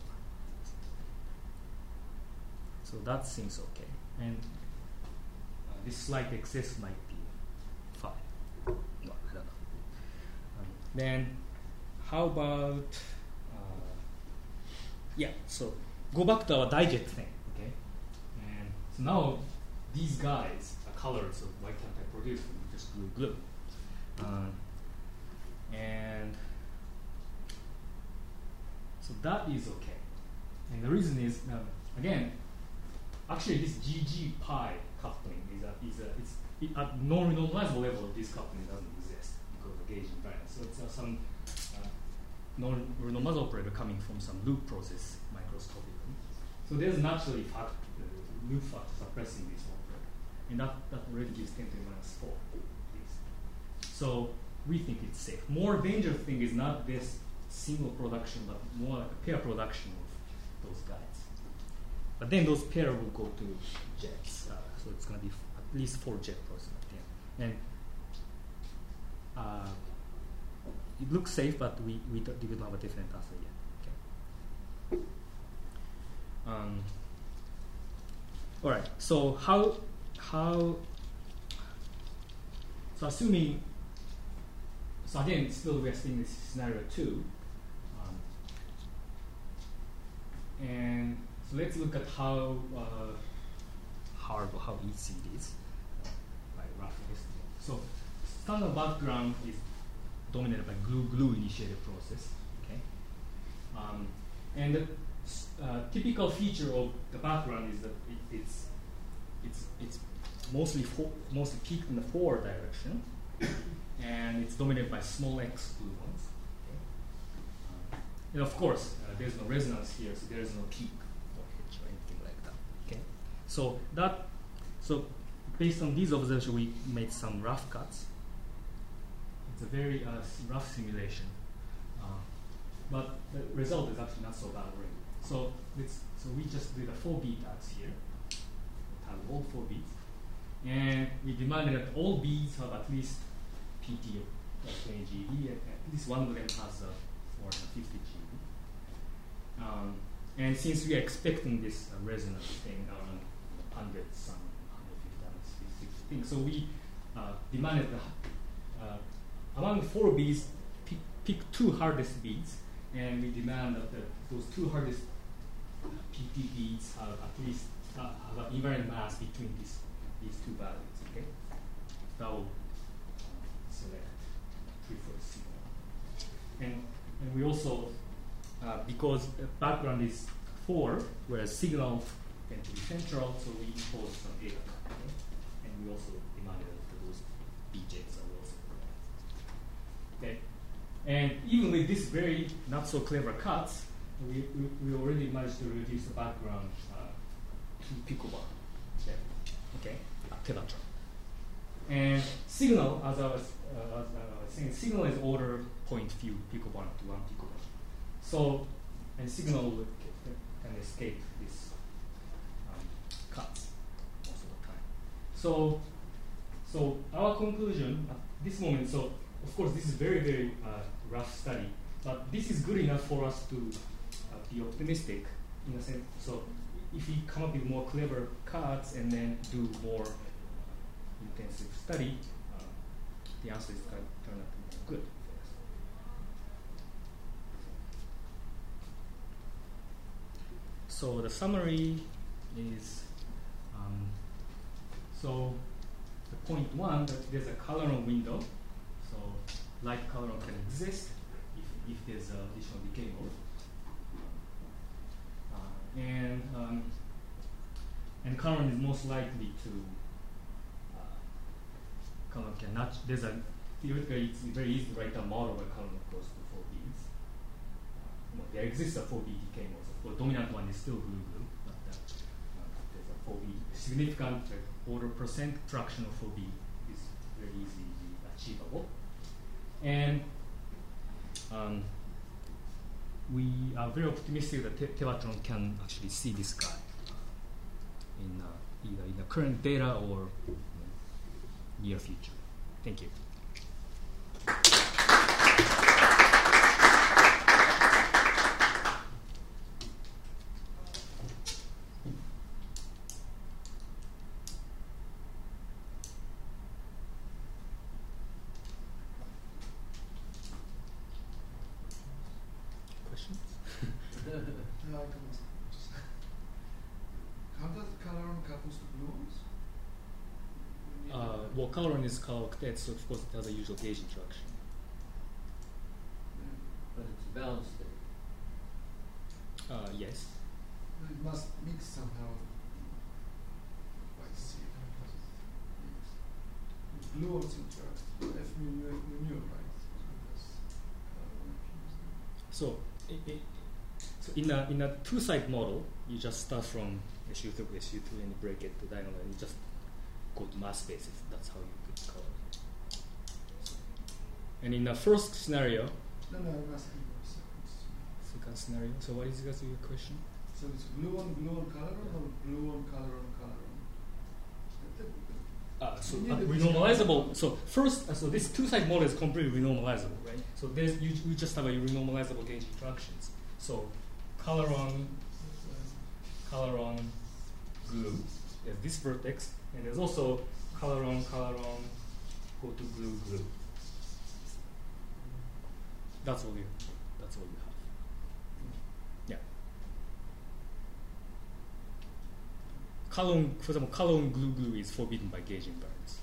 So that seems okay. And this slight excess might be 5. No, I don't know. Then how about so go back to our digest thing, okay? And so now these guys are colors of white cat I produced with just glue. And so that is okay. And the reason is, again, actually this GG pi coupling is at non-renormalizable level, this coupling doesn't exist because of gauge invariance. So it's some non-renormalizable operator coming from some loop process microscopically. So there's naturally loop factor suppressing this operator. And that already gives 10 to the minus 4. So we think it's safe. More dangerous thing is not this single production, but more like a pair production of those guys. But then those pair will go to jets. So it's going to be at least 4 jet process at the end. And it looks safe, but we don't have a definite answer yet. Okay. All right. So so assuming. So again, still we're seeing this scenario 2. And so let's look at how hard or how easy it is by rough estimate. So standard background is dominated by glue initiated process. Okay, and the typical feature of the background is that it's mostly peaked in the forward direction, and it's dominated by small x gluons. Okay? And of course, there's no resonance here, so there is no peak or hitch or anything like that. Okay, so based on these observations, we made some rough cuts. It's a very rough simulation, but the result is actually not so bad already. So we just did a 4B tags here. We have all 4 beads, and we demanded that all beads have at least PT of 20 GeV. At least one of them has more than 50 GeV. And since we are expecting this resonance thing around 100, some 150, 160 things, so we demanded among the 4 beads, pick 2 hardest beads, and we demand that those 2 hardest PT beads have at least have an invariant mass between these 2 values. Okay, that will select preferred signal. And we also because background is 4, whereas signal tend to be central, so we impose some data. Okay? And we also demanded that those BJs are also correct. Okay, and even with this very not so clever cuts, we already managed to reduce the background to picobar. Okay, at Tevatron. And signal, as I was saying, signal is order point few picobar to 1 picobar. So, and signal can escape this cuts most of the time. So our conclusion at this moment. So of course this is very, very rough study, but this is good enough for us to be optimistic in a sense. So if we come up with more clever cuts and then do more intensive study, the answer is going to turn out to be good for us. So the summary is, so the point 1, that there's a Caleron window. So light Caleron can exist if there's additional decay mode. And Caleron is most likely to Caleron cannot. Theoretically, it's very easy to write a model where Caleron goes to 4 beads. There exists a 4B decay mode. Of course, dominant one is still glue, but there's a 4B significant order percent fraction of 4B is very easily achievable. And we are very optimistic that Tevatron can actually see this guy in either in the current data or near future. Thank you. Questions? No, I can just how does Caloron couples to gluons? Well, Caloron is color octet, so of course it has a usual gauge interaction. But it's a balanced state. Yes. It must mix somehow. I see. Gluons interact. F mu nu, F mu nu, right? So, so in a two-side model, you just start from SU2 to SU2 and you break it to diagonal, and you just go to mass basis. That's how you could color it. And in the first scenario, No, I'm asking for seconds. second scenario. So what is your question? So it's gluon, Caloron, or gluon, Caloron? So Yeah, but renormalizable. So first, so this two-side model is completely renormalizable, right? So there's you just have a renormalizable gauge instructions. So Caloron, glue. There's this vertex, and there's also Caloron, go to glue. That's all you have. Yeah. Caloron, for example, Caloron glue is forbidden by gauge invariance.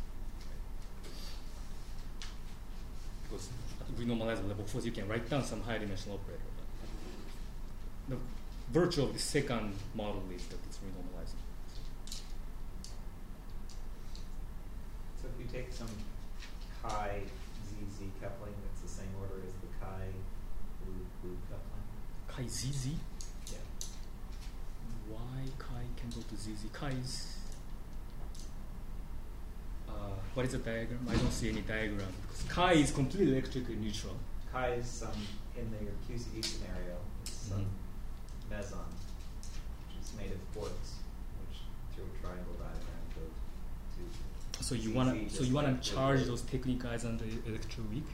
Because at renormalizable level, of course, you can write down some higher dimensional operator. But the virtue of the second model is that it's renormalizable. So if you take some chi ZZ coupling that's the same order as the chi blue coupling. Chi ZZ? Yeah. Why chi can go to ZZ? Chi is. What is the diagram? I don't see any diagram. Because chi is completely electrically neutral. Chi is some, in your QCD scenario, it's some meson, which is made of quartz, which through a triangle diagram goes to. So you ZZ wanna just charge like those technique guys under electroweak?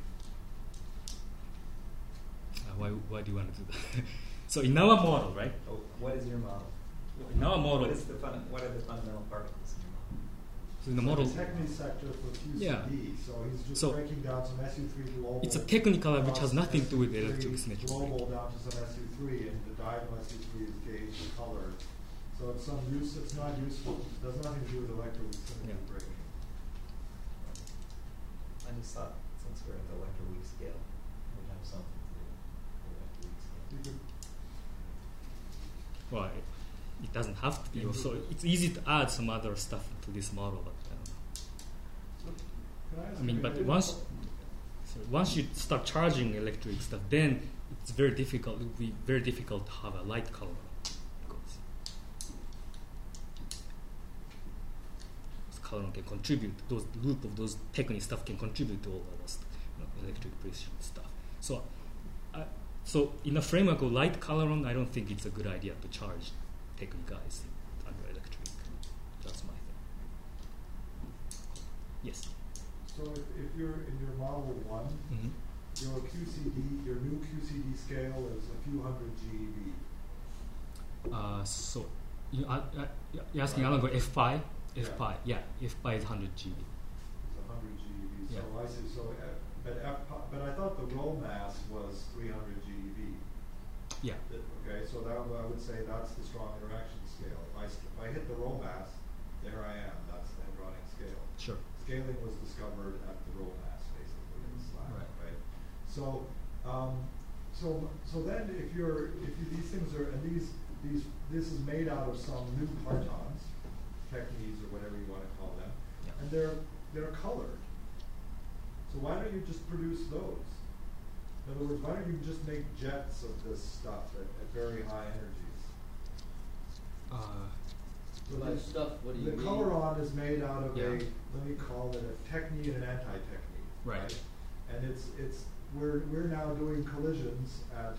Why do you want to do that? So in our model, right? Oh, what is your model? In our model, What are the fundamental particles in your model? so in the model, The technique sector for QCD, Yeah. so he's just So breaking down some SU3 global. it's a technical which has across nothing to do with SU3 electric symmetry. Global down to some SU3, and the diagonal SU3 is gauged and colored. So it's some use. It's not useful. It has nothing to do with electrical symmetry Yeah. breaking. I just thought, since we're at the electroweak scale, it would have something to do with the electroweak scale. You could Well, it doesn't have to be. So it's easy to add some other stuff to this model, but I don't know. Can I ask I mean, you but a- once you start charging electric stuff, then it's very difficult. It will be very difficult to have a light color. Because Caloron can contribute. Those loop of those technique stuff can contribute to all of this electric precision stuff. So, so in a framework of light Caloron, I don't think it's a good idea to charge technique guys under electric. That's my thing. Yes. So if you're in your model 1, Mm-hmm. your QCD, your new QCD scale is a few hundred GeV. So you're asking Alan go F pi? Yeah. F pi, yeah. F pi is 100 GB. It's 100 GeV. Yeah. So I see. So, but I thought the roll mass was 300 GeV. Yeah. Okay, so that I would say that's the strong interaction scale. If I hit the roll mass, there I am. That's the hadronic scale. Sure. Scaling was discovered at the roll mass, basically, in the slab, Right. right? So, so then if these things are, and this is made out of some new partons, techniques or whatever you want to call them, Yeah. and they're colored. So why don't you just produce those? In other words, why don't you just make jets of this stuff at very high energies? So New like, stuff, what do you the mean? Coloron is made out of Yeah. let me call it a technie and an anti-technie. Right. And we're now doing collisions at,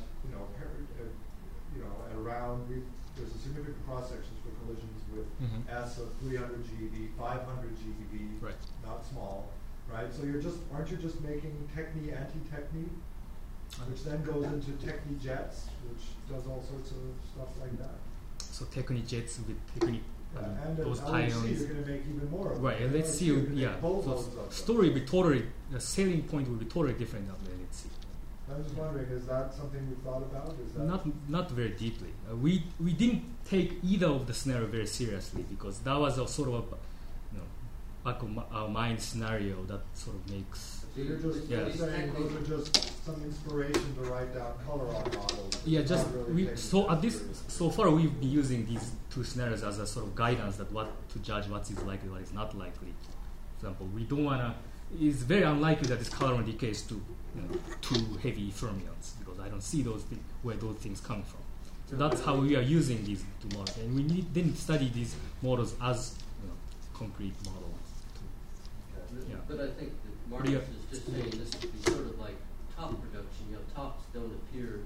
at around, there's a significant cross sections for collisions with Mhm. S of 300 GeV, 500 GeV, Right. not small, right? So aren't you just making technie, anti-technie, which then goes into technie jets, which does all sorts of stuff like that. So Techni jets with Techni, And those LHC, pions. you're going to make even more of Right, them. LHC, You're gonna yeah. make boatloads So of them. story will be totally, the selling point will be totally different than LHC. I'm just wondering, is that something you've thought about? Is that Not very deeply. We didn't take either of the scenario very seriously because that was a sort of a, back of our mind scenario that sort of makes. So you're just Yeah. you're saying those are just some inspiration to write down Coloron models. Yeah, It's just not really we taken so at this seriously. so far we've been using these two scenarios as a sort of guidance that what to judge what is likely, what is not likely. For example, we don't wanna. It's very unlikely that this Coloron decays to two heavy fermions because I don't see those where those things come from. So that's how we are using these two models, and we didn't study these models as concrete models. Yeah. But I think that What do you- Marcus is just saying this would be sort of like top production. Tops don't appear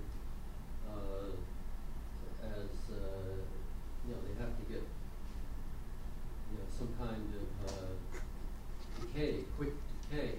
as they have to get some kind of decay, quick decay,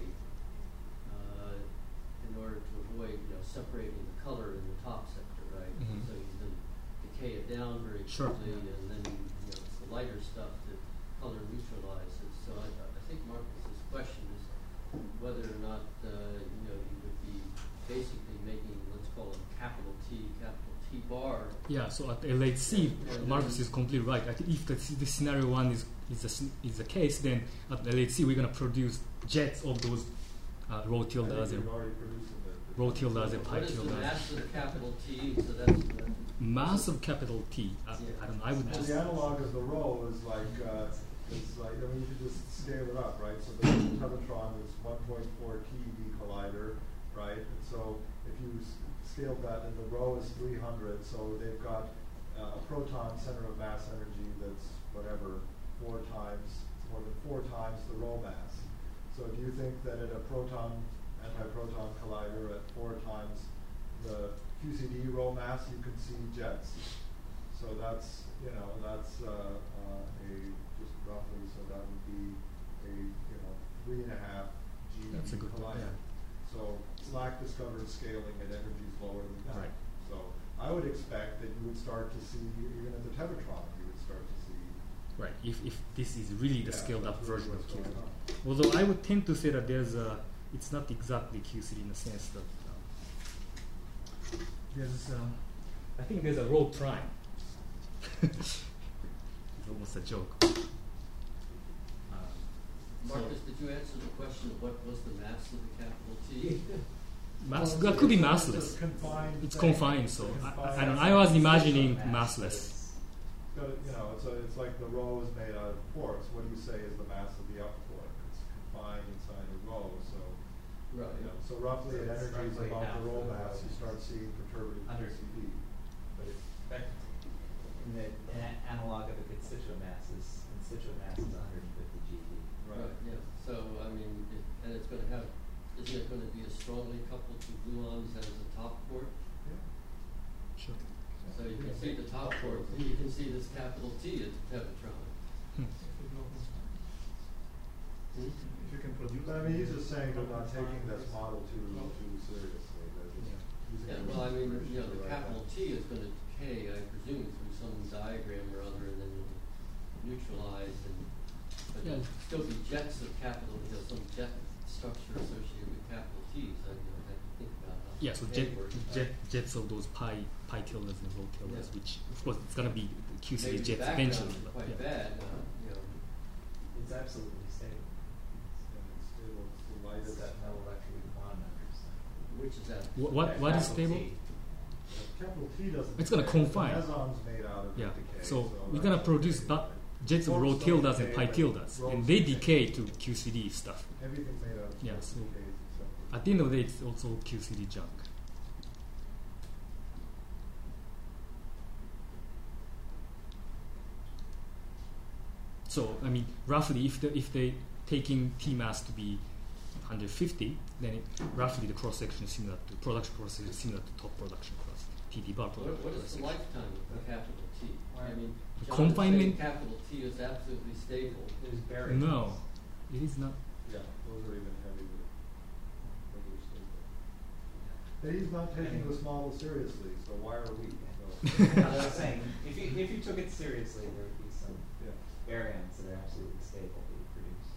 in order to avoid separating the color in the top sector, right? Mhm. So you can decay it down very Sure. quickly, and then it's the lighter stuff that color neutralizes. So I think Marcus's question is whether or not you would be basically making, let's call it capital T bar. Yeah, so at LHC, Marcus is completely right. I think if the scenario one is the case, then at LHC we're going to produce jets of those rho I tildes think and we've already produced them. rho tildes and pi What is the tildes. mass of capital T? So that's Mass of capital T. I don't know. I would Well, just the analog of the rho is like you can just scale it up, right? So the Tevatron is 1.4 TeV collider, right? And so if you scale that, and the rho is 300, so they've got a proton center of mass energy that's whatever, more than four times the rho mass. So do you think that at a anti-proton collider at 4 times the QCD rho mass you can see jets? So that's just roughly, so that would be a 3.5 G That's a good point, collider. yeah. So slack discovered scaling at energies lower than that. Right. So I would expect that you would start to see, even at the Tevatron, you would start to see. right. If this is really the Yeah, scaled up that's really version of what's QCD. going on. Although I would tend to say that it's not exactly QCD in the sense that I think there's a rho prime. It's almost a joke. Marcus, did you answer the question of what was the mass of the capital T? That could be massless. It's a confined It's thing. confined, so Confined. I don't. I was imagining massless. But, it's like the rho is made out of quarks. What do you say is the mass of the up quark? It's confined inside a rho, so Right. so roughly at So it's energies roughly above half the rho the mass, rho. you start seeing perturbative Under- QCD. But in the analog of a constituent mass is 150 GeV. Right, yeah. So, I mean, and it's going to have, isn't it going to be as strongly coupled to gluons as the top quark? Yeah. Sure. So you can see the top quark, and you can see this capital T at the Tevatron. If you can produce. But I mean, he's just saying they're not taking this model too seriously. They're just using Yeah, it well, I as mean, inspiration the to write capital down. T is going to decay, I presume, through some diagram or other, and then neutralize, but Yeah. there'll still be jets of capital, some jet structure associated with capital T. So I have to think about how. Yeah. So decay works. jets of those pi tildes and rho tildes, Yeah. which of course it's gonna be QCD Maybe the jets background eventually. is But quite yeah. bad, It's absolutely stable. And it's stable, it's the It's lightest. that metal electric quantum numbers. Which is that? What is Capital stable? T. Capital T doesn't. It's gonna decay. confine. The meson's made out of Yeah. decay. So we're that gonna doesn't produce decay. that jets of rho Quarks don't tildes and decay, pi but tildes, rhos and they decay. decay to QCD stuff. Everything made out of Yeah, quarks so decays except for- at the end of the day, it's also QCD junk. So I mean, roughly, if they taking T mass to be 150, then roughly the cross section is similar to production cross section is similar to top production cross TD bar production. What cross is the section. lifetime of a capital T? I mean, The John confinement- is saying capital T is absolutely stable. There's baryons. No, it is not. Yeah, those are even heavier. Regular stable. Yeah. And he's not taking this model seriously, so why are we? I was saying, if you took it seriously, there would be some Yeah. baryons that are absolutely stable that you produce.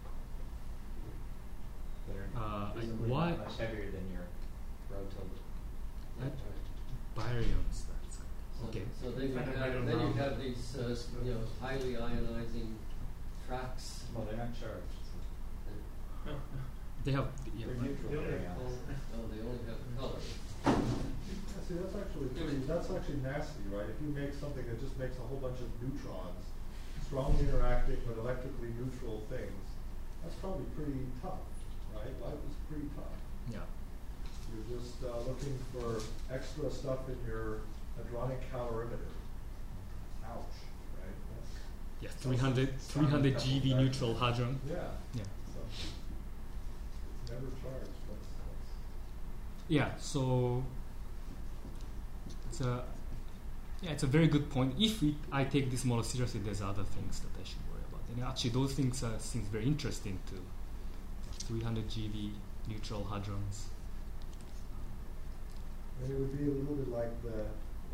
That are presumably why- not much heavier than your roto. Right. Baryons. That's So, okay. So then you Kind of have, right then you around. have these highly ionizing tracks. Well, they're not charged. They have yeah. They're neutral Yeah. baryons. Oh, they only have color. Yeah, see, that's actually nasty, right? If you make something that just makes a whole bunch of neutrons, strongly interacting but electrically neutral things, that's probably pretty tough, right? Life is pretty tough. Yeah. You're just looking for extra stuff in your hadronic calorimeter. Ouch, right? Yeah, 300 GeV neutral hadron. Yeah. Yeah. So it's never charged. Yeah, so it's a very good point. If I take this model seriously, there's other things that I should worry about. And actually, those things seems very interesting too. 300 GeV neutral hadrons. And it would be a little bit like the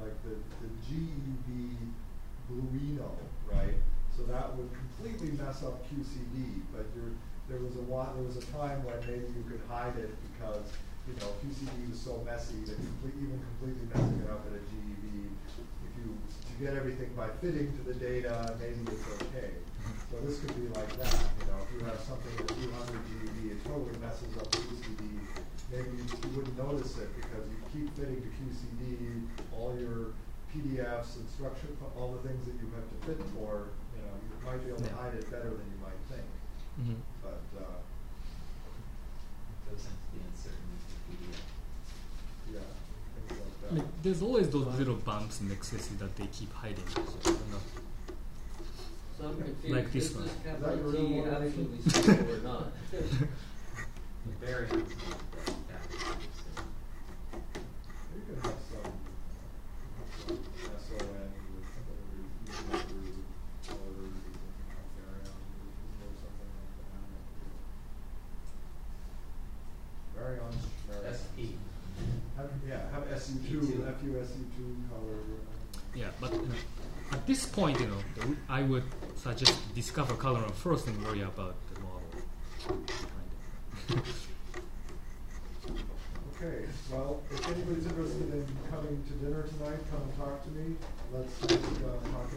GeV Bluino, right? So that would completely mess up QCD, but there was a time when maybe you could hide it because QCD was so messy that even completely messing it up at a GeV, to get everything by fitting to the data, maybe it's okay. So this could be like that. If you have something at 200 GeV, it totally messes up QCD. Maybe you wouldn't notice it because you keep fitting to QCD all your PDFs and structure, all the things that you have to fit for. You might be able to hide it better than you might think. Mm-hmm. But Those tend to be uncertain in PDF. yeah, things like that. There's always those little bumps and excesses that they keep hiding. So I don't know. So I'm confused. Like this is one. this Is that capital your real T motivation? absolutely stable or not? The baryons make that absolutely stable. You can have some SON with some of the colors or something like that. Baryons. SP. Have SU2, E2. FUSU2 color. Yeah, but at this point, I would suggest discover Caloran first and worry about the model. Okay, well, if anybody's interested in coming to dinner tonight, come and talk to me. Let's make